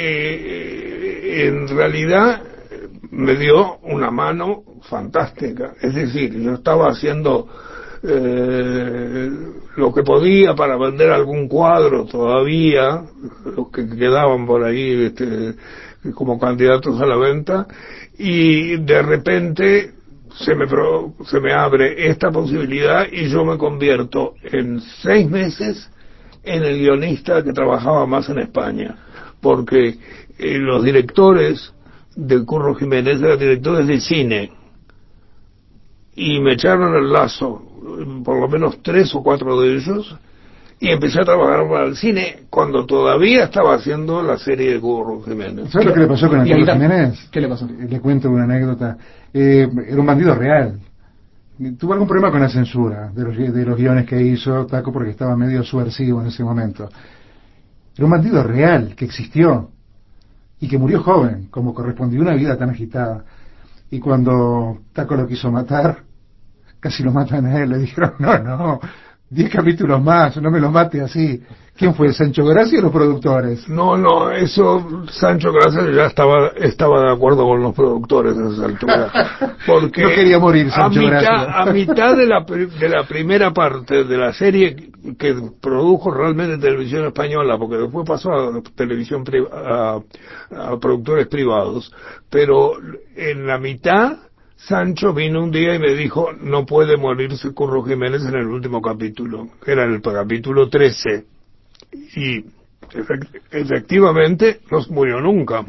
en realidad me dio una mano fantástica. Es decir, yo estaba haciendo lo que podía para vender algún cuadro todavía, los que quedaban por ahí como candidatos a la venta, y de repente se me abre esta posibilidad y yo me convierto en 6 meses en el guionista que trabajaba más en España, porque los directores de Curro Jiménez eran directores de cine y me echaron el lazo, por lo menos 3 o 4 de ellos, y empecé a trabajar para el cine cuando todavía estaba haciendo la serie de Curro Jiménez. ¿Sabes lo que le pasó con el Y ahí Curro Jiménez? ¿Qué le pasó? Le cuento una anécdota. Era un bandido real. Tuvo algún problema con la censura de los guiones que hizo Taco porque estaba medio subversivo en ese momento. Era un bandido real que existió y que murió joven, como correspondió a una vida tan agitada. Y cuando Taco lo quiso matar, casi lo matan a él. Le dijeron, no, 10 capítulos más, no me lo mate así. ¿Quién fue, Sancho Gracia o los productores? No, eso Sancho Gracia ya estaba de acuerdo con los productores a esa altura, porque No quería morir Sancho Gracia. a mitad de la primera parte de la serie que produjo realmente Televisión Española, porque después pasó a televisión a productores privados, pero en la mitad Sancho vino un día y me dijo, no puede morirse Curro Jiménez en el último capítulo, que era el capítulo 13. Y efectivamente no se murió nunca.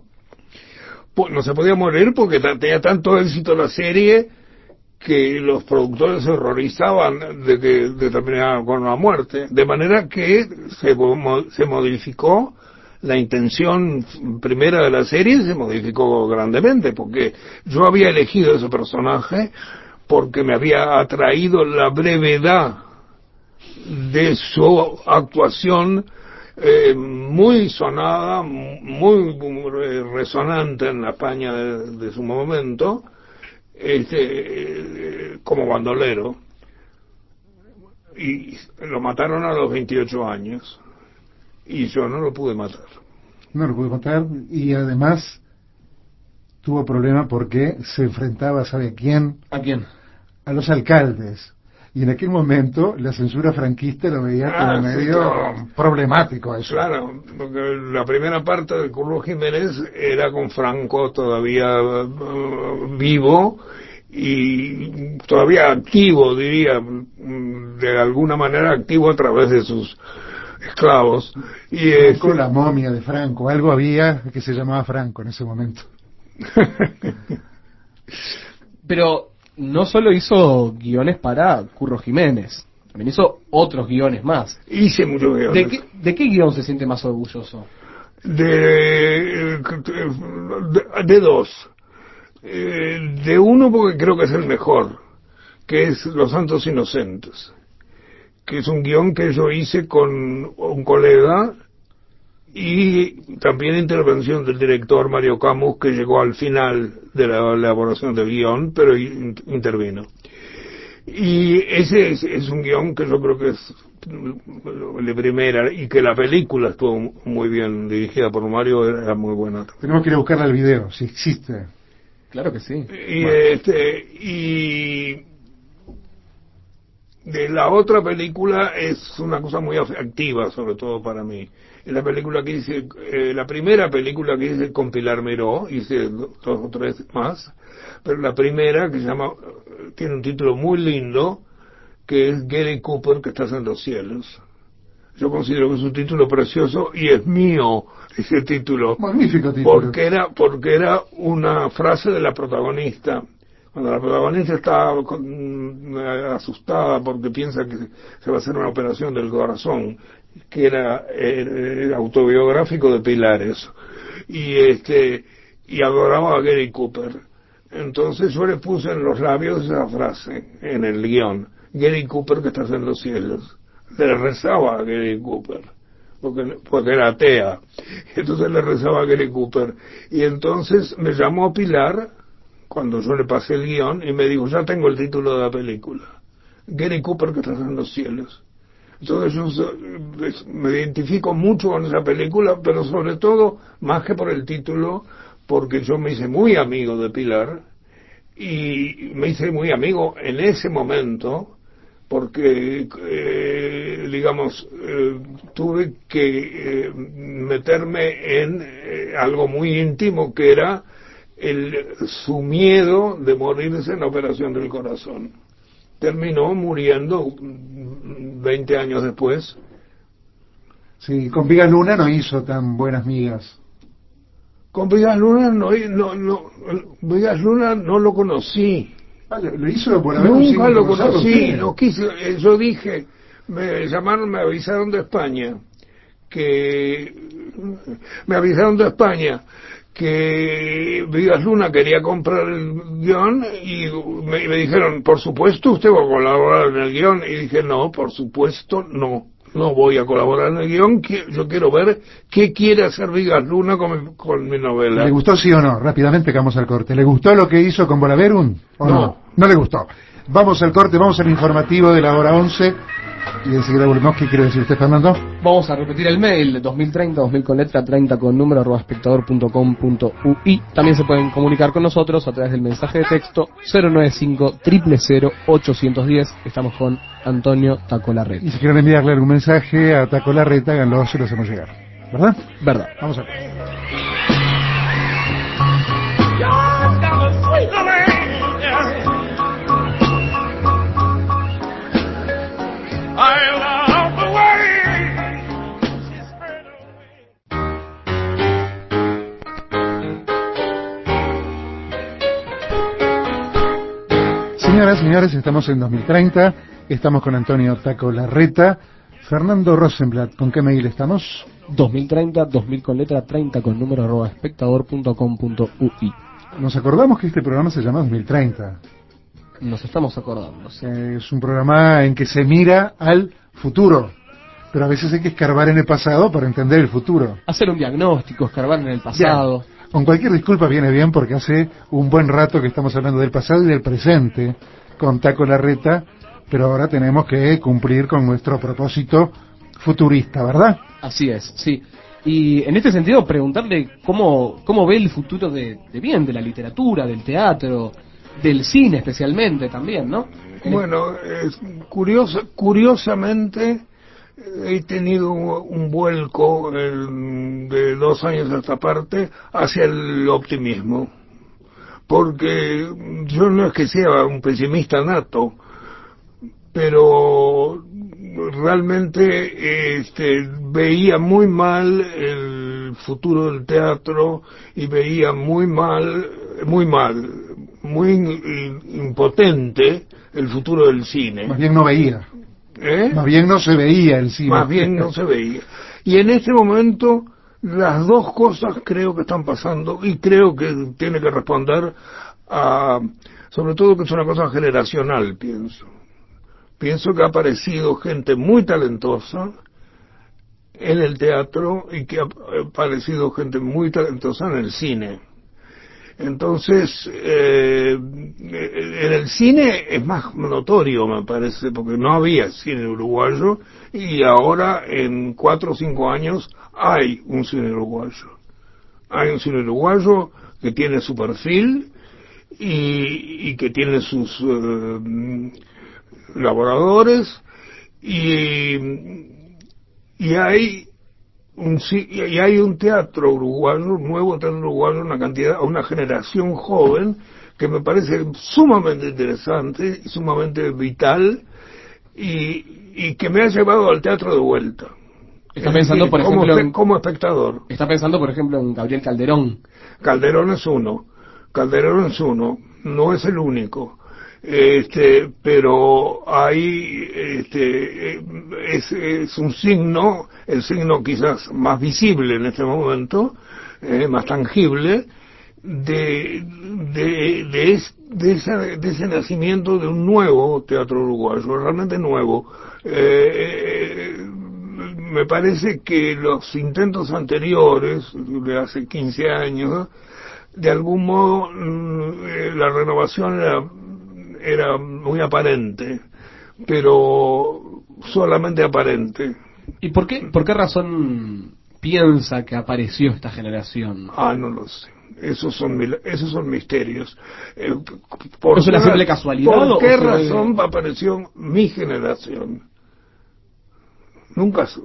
No se podía morir porque tenía tanto éxito la serie que los productores se horrorizaban de que terminara con una muerte. De manera que se modificó la intención primera de la serie, se modificó grandemente, porque yo había elegido ese personaje porque me había atraído la brevedad de su actuación, muy sonada, muy resonante en la España de su momento, como bandolero, y lo mataron a los 28 años y yo no lo pude matar. No lo pude matar y además tuvo problema porque se enfrentaba, ¿sabe a quién? ¿A quién? A los alcaldes. Y en aquel momento la censura franquista lo veía como medio claro. Problemático eso. Claro, porque la primera parte de Curro Jiménez era con Franco todavía vivo y todavía activo, diría, de alguna manera activo a través de sus esclavos. Y Franco, la momia de Franco, algo había que se llamaba Franco en ese momento. Pero no solo hizo guiones para Curro Jiménez, también hizo otros guiones más. Hice muchos guiones. ¿De qué guión se siente más orgulloso? De dos. De uno porque creo que es el mejor, que es Los Santos Inocentes, que es un guión que yo hice con un colega y también intervención del director Mario Camus, que llegó al final de la elaboración del guión, pero intervino. Y ese es un guión que yo creo que es de primera, y que la película estuvo muy bien dirigida por Mario, era muy buena. Tenemos que ir a buscarla al video, si existe. Claro que sí. Y, Bueno. y de la otra película es una cosa muy afectiva, sobre todo para mí. Es la película que hice, la primera película que hice con Pilar Miró, hice 2 o 3 más, pero la primera, que se llama, tiene un título muy lindo, que es Gary Cooper, que estás en los cielos. Yo considero que es un título precioso y es mío ese título. Magnífico título. Porque era una frase de la protagonista. Cuando la protagonista está asustada porque piensa que se va a hacer una operación del corazón, que era autobiográfico de Pilar eso. Y adoraba a Gary Cooper. Entonces yo le puse en los labios esa frase, en el guión. Gary Cooper, que estás en los cielos. Le rezaba a Gary Cooper, porque era atea. Entonces le rezaba a Gary Cooper. Y entonces me llamó Pilar, cuando yo le pasé el guión, y me dijo, ya tengo el título de la película. Gary Cooper, que estás en los cielos. Entonces yo me identifico mucho con esa película, pero sobre todo, más que por el título, porque yo me hice muy amigo de Pilar, y me hice muy amigo en ese momento, porque, tuve que meterme en algo muy íntimo, que era su miedo de morirse en la operación del corazón. Terminó muriendo 20 años después. Sí, con Vigas Luna no hizo tan buenas migas. Con Vigas Luna Vigas Luna no lo conocí. Lo hizo por haber Nunca lo conocí, no quise, yo dije, me llamaron, me avisaron de España que Vigas Luna quería comprar el guión y me dijeron, por supuesto usted va a colaborar en el guión, y dije, no, por supuesto no voy a colaborar en el guión, yo quiero ver qué quiere hacer Vigas Luna con mi novela. ¿Le gustó sí o no? Rápidamente que vamos al corte. ¿Le gustó lo que hizo con Bolaverum? ¿O no? No le gustó. Vamos al corte, vamos al informativo de la hora 11 y enseguida volvemos. ¿Qué quiere decir usted, Fernando? Vamos a repetir el mail, 2030 con letra 30 con número @espectador.com.ui. También se pueden comunicar con nosotros a través del mensaje de texto 095 000 810. Estamos con Antonio Taco Larreta. Y si quieren enviarle algún mensaje a Taco Larreta, háganlo, se lo hacemos llegar. ¿Verdad? Verdad. Vamos a ver. Señoras, señores, estamos en 2030, estamos con Antonio Taco Larreta. Fernando Rosenblatt, ¿con qué mail estamos? 2030 con letra 30 con número @espectador.com.ui. Nos acordamos que este programa se llama 2030. Nos estamos acordando. Sí. Es un programa en que se mira al futuro, pero a veces hay que escarbar en el pasado para entender el futuro. Hacer un diagnóstico, escarbar en el pasado. Bien. Con cualquier disculpa viene bien, porque hace un buen rato que estamos hablando del pasado y del presente con Taco Larreta, pero ahora tenemos que cumplir con nuestro propósito futurista, ¿verdad? Así es, sí. Y en este sentido preguntarle cómo ve el futuro de la literatura, del teatro, del cine especialmente también, ¿no? Bueno, curiosamente he tenido un vuelco de 2 años a esta parte hacia el optimismo, porque yo no es que sea un pesimista nato, pero realmente veía muy mal el futuro del teatro y veía muy impotente el futuro del cine. Más bien no veía. Más bien no se veía el cine. Más bien no se veía. Y en este momento las dos cosas creo que están pasando, y creo que tiene que responder a, sobre todo que es una cosa generacional, pienso. Pienso que ha aparecido gente muy talentosa en el teatro y que ha aparecido gente muy talentosa en el cine. Entonces, en el cine es más notorio, me parece, porque no había cine uruguayo y ahora en 4 o 5 años hay un cine uruguayo. Hay un cine uruguayo que tiene su perfil y que tiene sus laboradores y hay un teatro uruguayo, un nuevo teatro uruguayo, una generación joven que me parece sumamente interesante y sumamente vital y que me ha llevado al teatro de vuelta. Está pensando, por ejemplo, como espectador. Está pensando, por ejemplo, en Gabriel Calderón. Calderón es uno, no es el único. Pero ahí es un signo, el signo quizás más visible en este momento, más tangible, de ese nacimiento de un nuevo teatro uruguayo, realmente nuevo. Me parece que los intentos anteriores, de hace 15 años, de algún modo la renovación era muy aparente, pero solamente aparente. ¿Y por qué razón piensa que apareció esta generación? No lo sé. Esos son misterios. ¿Es una simple casualidad? ¿Por qué razón apareció mi generación? Nunca,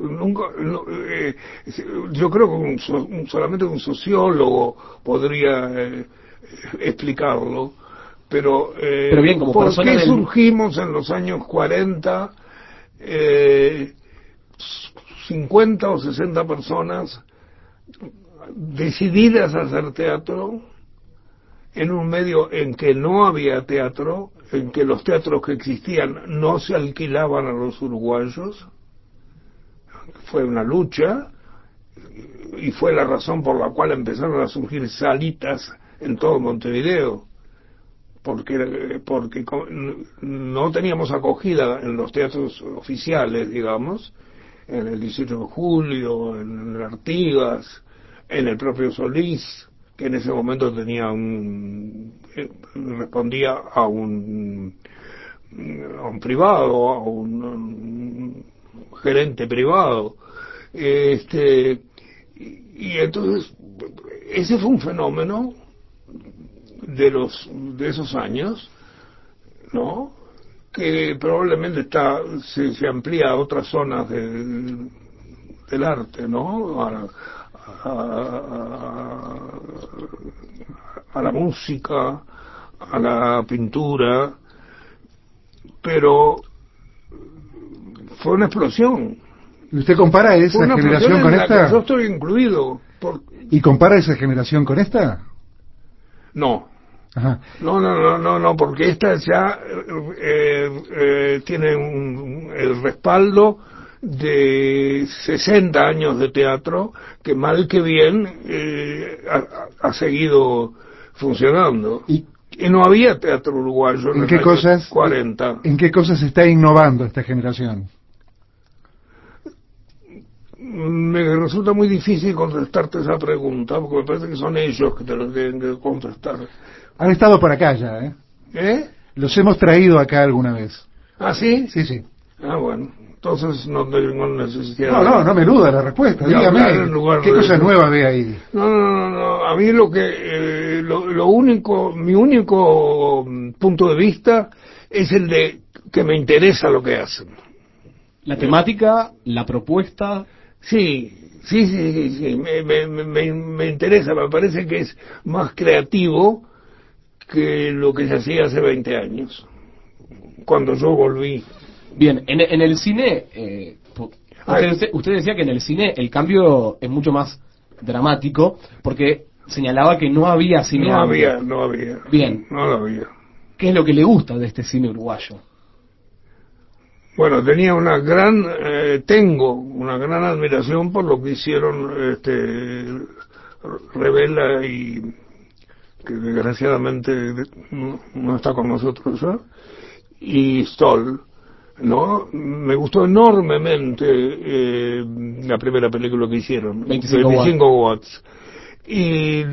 yo creo que solamente un sociólogo podría explicarlo, pero bien, como ¿por qué del... surgimos en los años 40 50 o 60 personas decididas a hacer teatro en un medio en que no había teatro, en que los teatros que existían no se alquilaban a los uruguayos? Fue una lucha y fue la razón por la cual empezaron a surgir salitas en todo Montevideo, porque no teníamos acogida en los teatros oficiales, digamos, en el 18 de julio, en el Artigas, en el propio Solís, que en ese momento respondía a un privado, a un gerente privado. Y entonces ese fue un fenómeno de esos años, ¿no?, que probablemente se amplía a otras zonas del arte, ¿no?, a la música, a la pintura, pero fue una explosión. ¿Y usted compara esa generación con esta? Yo estoy incluido. ¿Y compara esa generación con esta? No. Ajá. No, porque esta ya tiene el respaldo de 60 años de teatro que mal que bien ha seguido funcionando. ¿Y no había teatro uruguayo en qué cosas 40. ¿En qué cosas está innovando esta generación? Me resulta muy difícil contestarte esa pregunta, porque me parece que son ellos que te lo tienen que contestar. Han estado por acá ya, ¿eh? ¿Eh? Los hemos traído acá alguna vez. ¿Ah, sí? Sí, sí. Bueno, entonces no tengo necesidad. No me eluda la respuesta. Dígame, ¿qué cosa nueva ve ahí? No. A mí mi único punto de vista es el de que me interesa lo que hacen. La temática, la propuesta. Sí. Me interesa, me parece que es más creativo que lo que se hacía hace 20 años, cuando yo volví. Bien, en el cine, usted decía que en el cine el cambio es mucho más dramático, porque señalaba que no había cine. No había. Bien. No lo había. ¿Qué es lo que le gusta de este cine uruguayo? Bueno, tengo una gran admiración por lo que hicieron Revela, y que desgraciadamente no está con nosotros ya, y Stoll, ¿no? Me gustó enormemente la primera película que hicieron, 25 watts. Y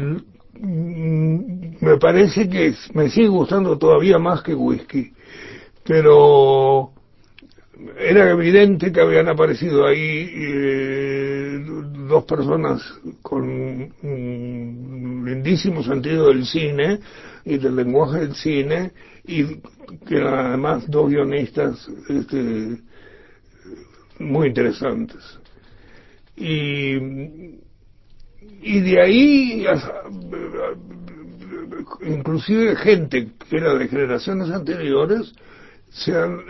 me parece que me sigue gustando todavía más que Whisky, pero era evidente que habían aparecido ahí dos personas con un lindísimo sentido del cine y del lenguaje del cine, y que eran además dos guionistas muy interesantes. Y de ahí, inclusive gente que era de generaciones anteriores, sean,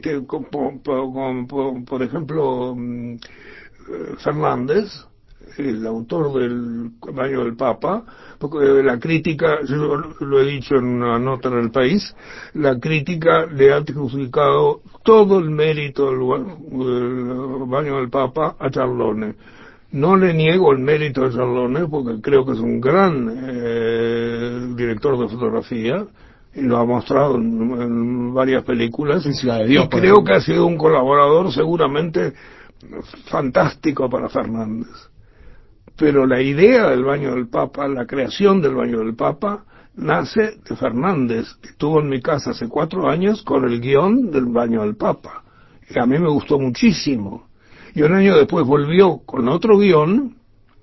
por ejemplo, Fernández, el autor del Baño del Papa, porque la crítica, yo lo he dicho en una nota en El País, la crítica le ha adjudicado todo el mérito del Baño del Papa a Charlone. No le niego el mérito a Charlone porque creo que es un gran director de fotografía y lo ha mostrado en varias películas, en Ciudad de Dios, y creo que ha sido un colaborador seguramente fantástico para Fernández. Pero la idea del Baño del Papa, la creación del Baño del Papa, nace de Fernández, que estuvo en mi casa hace 4 años con el guión del Baño del Papa, y a mí me gustó muchísimo. Y un año después volvió con otro guión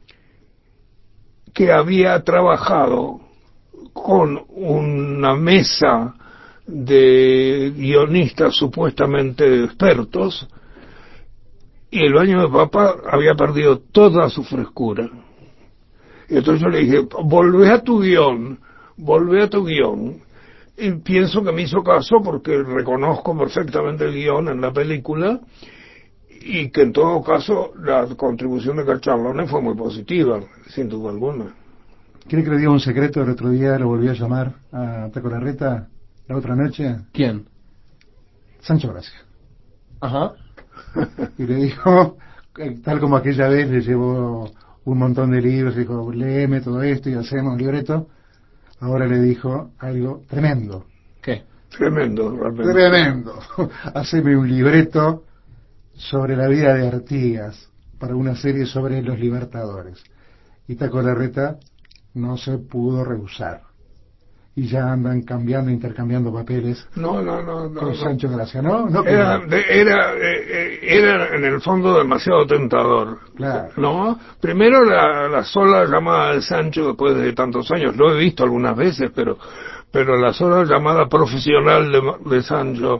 que había trabajado con una mesa de guionistas supuestamente expertos, y el Baño del Papa había perdido toda su frescura. Y entonces yo le dije, volvé a tu guión. Y pienso que me hizo caso porque reconozco perfectamente el guión en la película, y que en todo caso la contribución de Charlone fue muy positiva, sin duda alguna. ¿Quiere que le diga un secreto? El otro día lo volví a llamar a Taco Larreta, la otra noche. ¿Quién? Sancho Gracia. Ajá. Y le dijo, tal como aquella vez le llevó un montón de libros, le dijo, léeme todo esto y hacemos un libreto. Ahora le dijo algo tremendo. ¿Qué? Tremendo, realmente. Tremendo. Haceme un libreto sobre la vida de Artigas para una serie sobre los libertadores. Y Taco Larreta no se pudo rehusar. Y ya andan cambiando, intercambiando papeles. No, con Sancho Gracia, ¿no? Era en el fondo demasiado tentador. Claro. ¿No? Primero la sola llamada de Sancho, después de tantos años, lo he visto algunas veces, pero la sola llamada profesional de Sancho,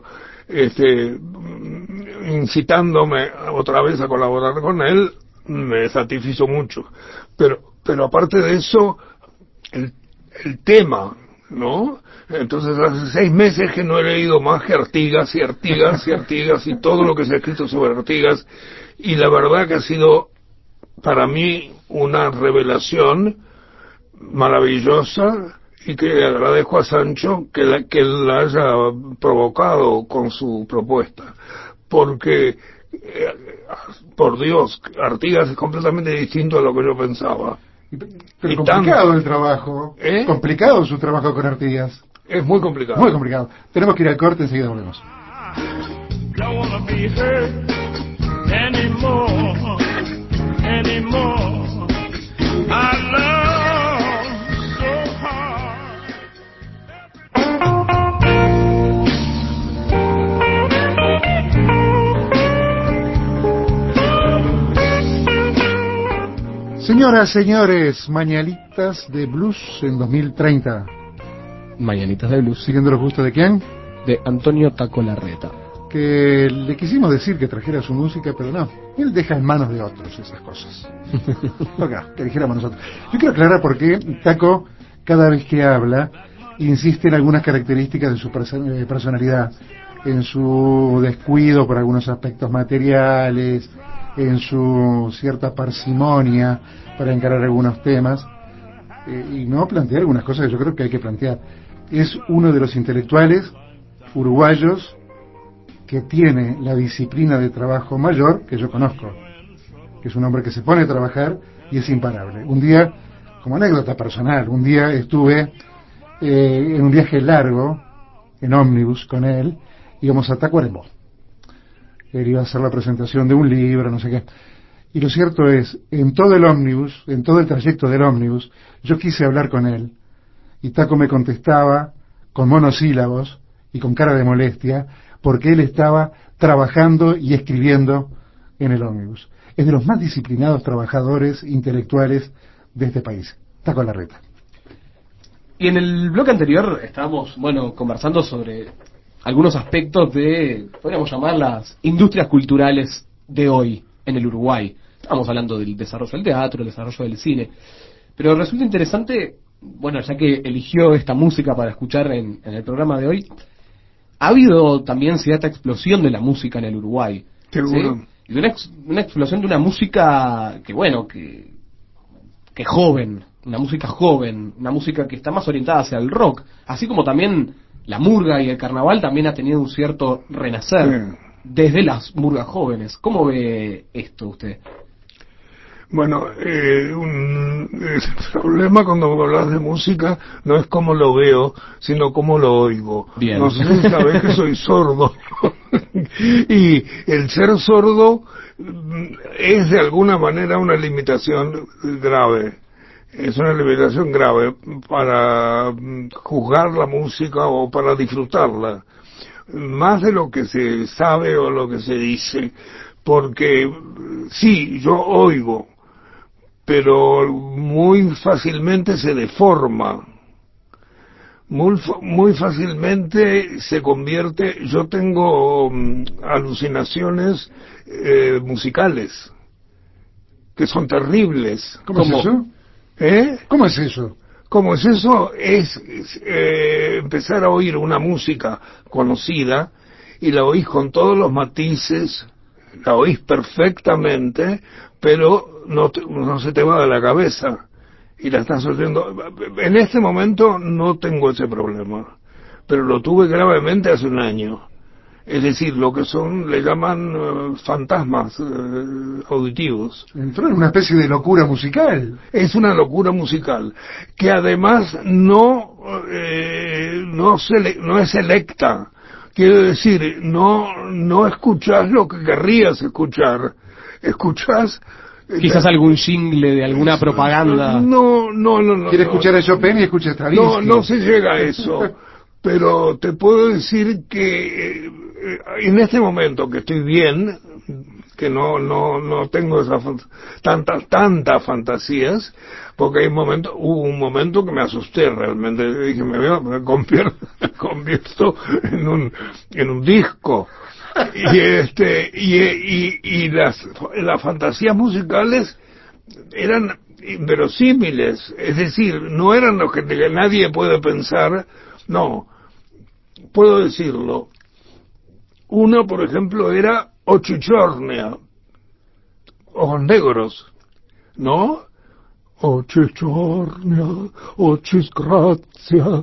incitándome otra vez a colaborar con él, me satisfizo mucho. Pero aparte de eso, el tema, ¿no? Entonces hace 6 meses que no he leído más que Artigas y todo lo que se ha escrito sobre Artigas, y la verdad que ha sido para mí una revelación maravillosa, y que le agradezco a Sancho que la haya provocado con su propuesta, porque por Dios, Artigas es completamente distinto a lo que yo pensaba. Pero complicado el trabajo. Complicado su trabajo con Artigas. Es muy complicado. Muy complicado. Tenemos que ir al corte, enseguida volvemos. Señoras, señores, Mañanitas de Blues en 2030. Mañanitas de Blues. ¿Siguiendo los gustos de quién? De Antonio Taco Larreta. Que le quisimos decir que trajera su música, pero no. Él deja en manos de otros esas cosas. Acá, que dijéramos nosotros. Yo quiero aclarar por qué Taco, cada vez que habla, insiste en algunas características de su personalidad. En su descuido por algunos aspectos materiales, en su cierta parsimonia para encarar algunos temas, y no plantear algunas cosas que yo creo que hay que plantear. Es uno de los intelectuales uruguayos que tiene la disciplina de trabajo mayor que yo conozco, que es un hombre que se pone a trabajar y es imparable. Un día, como anécdota personal, un día estuve en un viaje largo en ómnibus con él, íbamos a Tacuarembó, él iba a hacer la presentación de un libro, no sé qué. Y lo cierto es, en todo el ómnibus, en todo el trayecto del ómnibus, yo quise hablar con él, y Taco me contestaba con monosílabos y con cara de molestia, porque él estaba trabajando y escribiendo en el ómnibus. Es de los más disciplinados trabajadores intelectuales de este país, Taco Larreta. Y en el bloque anterior estábamos, conversando sobre algunos aspectos de, podríamos llamar, las industrias culturales de hoy en el Uruguay. Estábamos hablando del desarrollo del teatro, el desarrollo del cine. Pero resulta interesante, ya que eligió esta música para escuchar en el programa de hoy, ha habido también cierta explosión de la música en el Uruguay. Seguro. ¿Sí? Y de una explosión de una música que joven, una música joven, una música que está más orientada hacia el rock, así como también la murga y el carnaval también ha tenido un cierto renacer desde las murgas jóvenes. ¿Cómo ve esto usted? Bueno, el problema cuando hablas de música no es cómo lo veo, sino cómo lo oigo. Bien. No sé si sabés que soy sordo. Y el ser sordo es de alguna manera una limitación grave. Es una limitación grave para juzgar la música o para disfrutarla. Más de lo que se sabe o lo que se dice. Porque sí, yo oigo, pero muy fácilmente se deforma, muy fácilmente se convierte. Yo tengo alucinaciones musicales que son terribles. ¿Cómo es eso? ¿Cómo es eso? ¿Cómo es eso? Es empezar a oír una música conocida y la oís con todos los matices, la oís perfectamente, pero no se te va de la cabeza y la estás oyendo. En este momento no tengo ese problema, pero lo tuve gravemente hace un año. Es decir, lo que le llaman fantasmas auditivos. Entró en una especie de locura musical. Es una locura musical, que además no es selecta. Quiero decir, no escuchás lo que querrías escuchar. Escuchás quizás algún jingle de alguna propaganda. No. Quiere escuchar a Chopin y escucha a Stravinsky. No se llega a eso. Pero te puedo decir que en este momento que estoy bien, que no tengo tantas fantasías, porque hubo un momento que me asusté realmente. Dije, me convierto en un disco. Y las fantasías musicales eran inverosímiles, es decir, no eran lo que nadie puede pensar. No, puedo decirlo. Uno, por ejemplo, era Ochichornea, ojos negros, ¿no? Ochichornea, ochisgracia,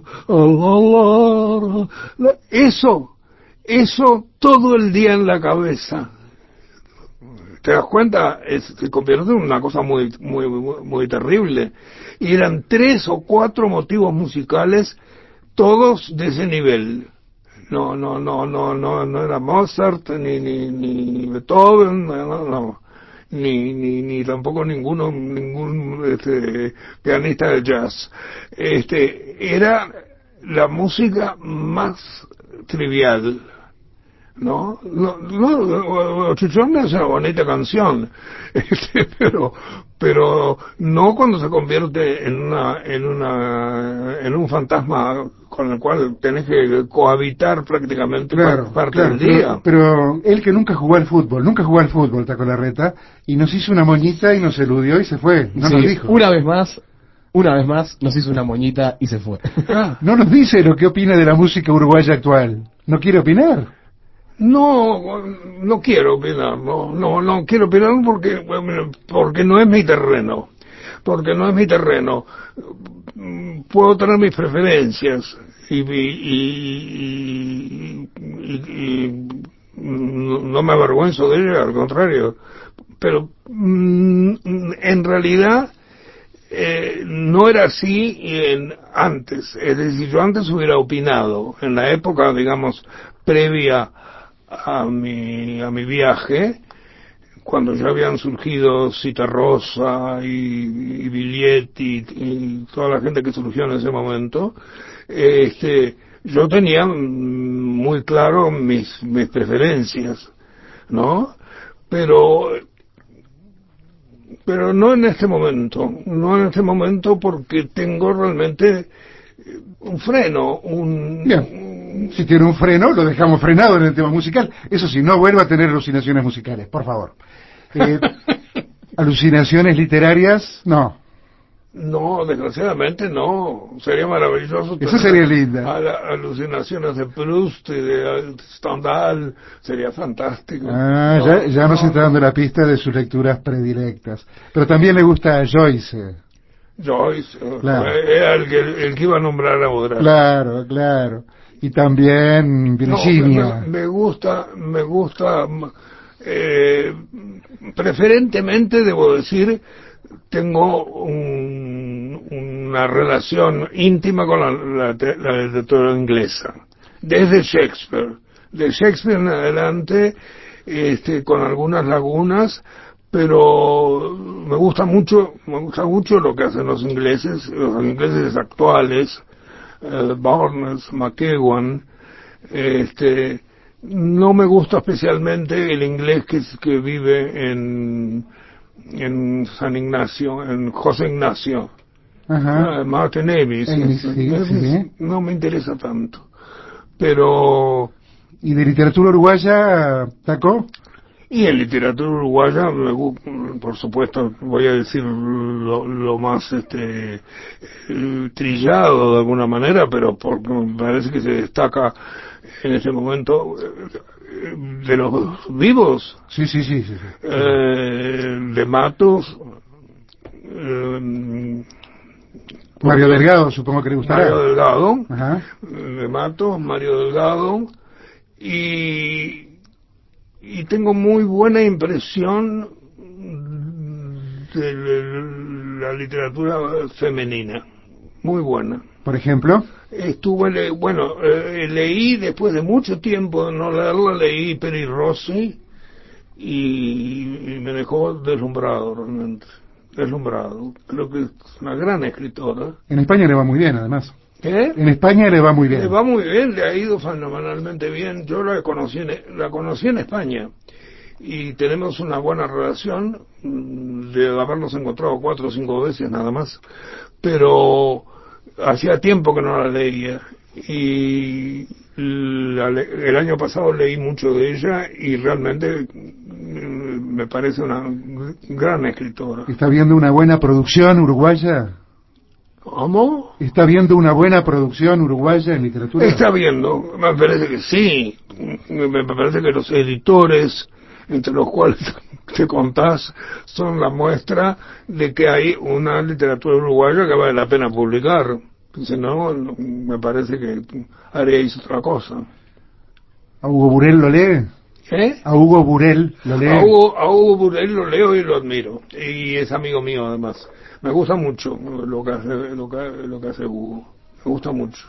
eso todo el día en la cabeza. ¿Te das cuenta? Se convierte en una cosa muy terrible. Y eran 3 o 4 motivos musicales, todos de ese nivel. No era Mozart, ni Beethoven, ni tampoco ningún pianista de jazz. Era la música más trivial. No, Chichón es una bonita canción, pero no cuando se convierte en un fantasma con el cual tenés que cohabitar prácticamente parte del día. Pero él que nunca jugó al fútbol, Taco Larreta, y nos hizo una moñita y nos eludió y se fue, nos dijo. Una vez más nos hizo una moñita y se fue. No nos dice lo que opina de la música uruguaya actual, no quiere opinar. No quiero opinar, no quiero opinar porque no es mi terreno. Puedo tener mis preferencias y no me avergüenzo de ellas, al contrario. Pero en realidad no era así antes. Es decir, yo antes hubiera opinado, en la época, digamos, previa a mi viaje, cuando ya habían surgido Citarrosa y Biglietti y toda la gente que surgió en ese momento, yo tenía muy claro mis preferencias, ¿no? Pero no en este momento porque tengo realmente un freno, Bien, si tiene un freno, lo dejamos frenado en el tema musical. Eso sí, no vuelva a tener alucinaciones musicales, por favor. Alucinaciones literarias, no. No, desgraciadamente no. Sería maravilloso. Eso sería linda. Alucinaciones de Proust y de Stendhal, sería fantástico. Ya nos está dando la pista de sus lecturas predilectas. Pero también le gusta a Joyce. Joyce, claro. Era el que iba a nombrar ahora. Claro. Y también Virginia. No, me gusta, preferentemente, debo decir, tengo una relación íntima con la literatura inglesa, desde Shakespeare. De Shakespeare en adelante, con algunas lagunas, pero me gusta mucho lo que hacen los ingleses actuales, Barnes, McEwan. No me gusta especialmente el inglés que vive en San Ignacio, en José Ignacio. Martin Amis. Sí. No me interesa tanto. Pero... ¿Y de literatura uruguaya, Taco? Y en literatura uruguaya, por supuesto, voy a decir lo más trillado de alguna manera, pero porque me parece que se destaca en este momento de los vivos. Sí. De Matos. Mario Delgado, supongo que le gustará. Mario Delgado. Ajá. De Matos, Mario Delgado. Y tengo muy buena impresión de la literatura femenina, muy buena. ¿Por ejemplo? Leí después de mucho tiempo de no leerla, leí Peri Rossi y me dejó deslumbrado realmente, deslumbrado. Creo que es una gran escritora. En España le va muy bien, además. ¿Qué? En España le va muy bien. Le va muy bien, le ha ido fenomenalmente bien. Yo la conocí en España y tenemos una buena relación de habernos encontrado 4 o 5 veces nada más, pero hacía tiempo que no la leía y el año pasado leí mucho de ella y realmente me parece una gran escritora. ¿Está viendo una buena producción uruguaya? ¿Cómo? ¿Está viendo una buena producción uruguaya en literatura? Está viendo, me parece que sí. Me parece que los editores, entre los cuales te contás, son la muestra de que hay una literatura uruguaya que vale la pena publicar. Si no, me parece que haríais otra cosa. ¿A Hugo Burel lo lee? ¿Eh? ¿A Hugo Burel lo lee? A Hugo Burel lo leo y lo admiro. Y es amigo mío además. Me gusta mucho lo que hace Hugo. Me gusta mucho.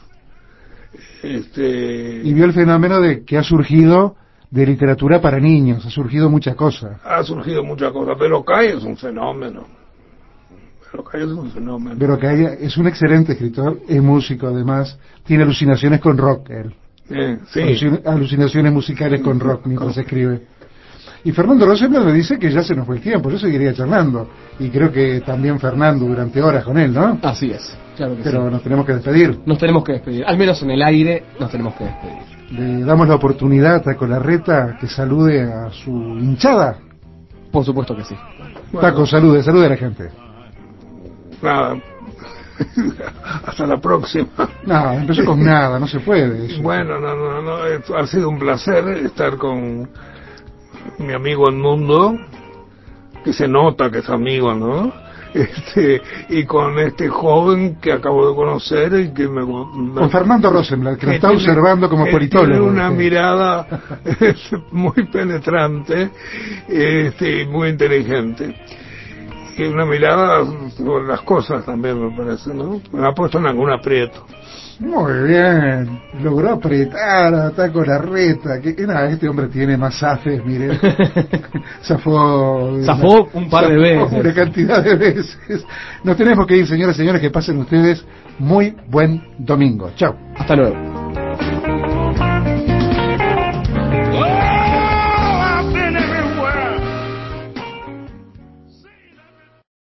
Y vio el fenómeno de que ha surgido de literatura para niños, ha surgido mucha cosa. Ha surgido mucha cosa, pero Cay es un fenómeno. Pero Cay es un excelente escritor, es músico además, tiene alucinaciones con rock él. Sí. Alucinaciones musicales con rock mientras escribe. Y Fernando Rosenblatt me dice que ya se nos fue el tiempo, yo seguiría charlando. Y creo que también Fernando durante horas con él, ¿no? Así es, claro que sí. Pero nos tenemos que despedir. Nos tenemos que despedir, al menos en el aire nos tenemos que despedir. Le damos la oportunidad a Taco Larreta que salude a su hinchada. Por supuesto que sí. Bueno. Taco, salude a la gente. Nada. Hasta la próxima. No, empezó con nada, no se puede. Eso. Bueno, no, ha sido un placer estar con mi amigo Edmundo, que se nota que es amigo, ¿no? Y con este joven que acabo de conocer y que con Fernando Rosenblatt, que lo está observando como politólogo. Tiene una mirada muy penetrante, muy inteligente. y una mirada sobre las cosas también, me parece, ¿no? Me ha puesto en algún aprieto. Muy bien, logró apretar a Taco Larreta. Este hombre tiene más zafes, mire. Zafó un par de veces. Una cantidad de veces. Nos tenemos que ir, señoras y señores, que pasen ustedes muy buen domingo. Chao. Hasta luego.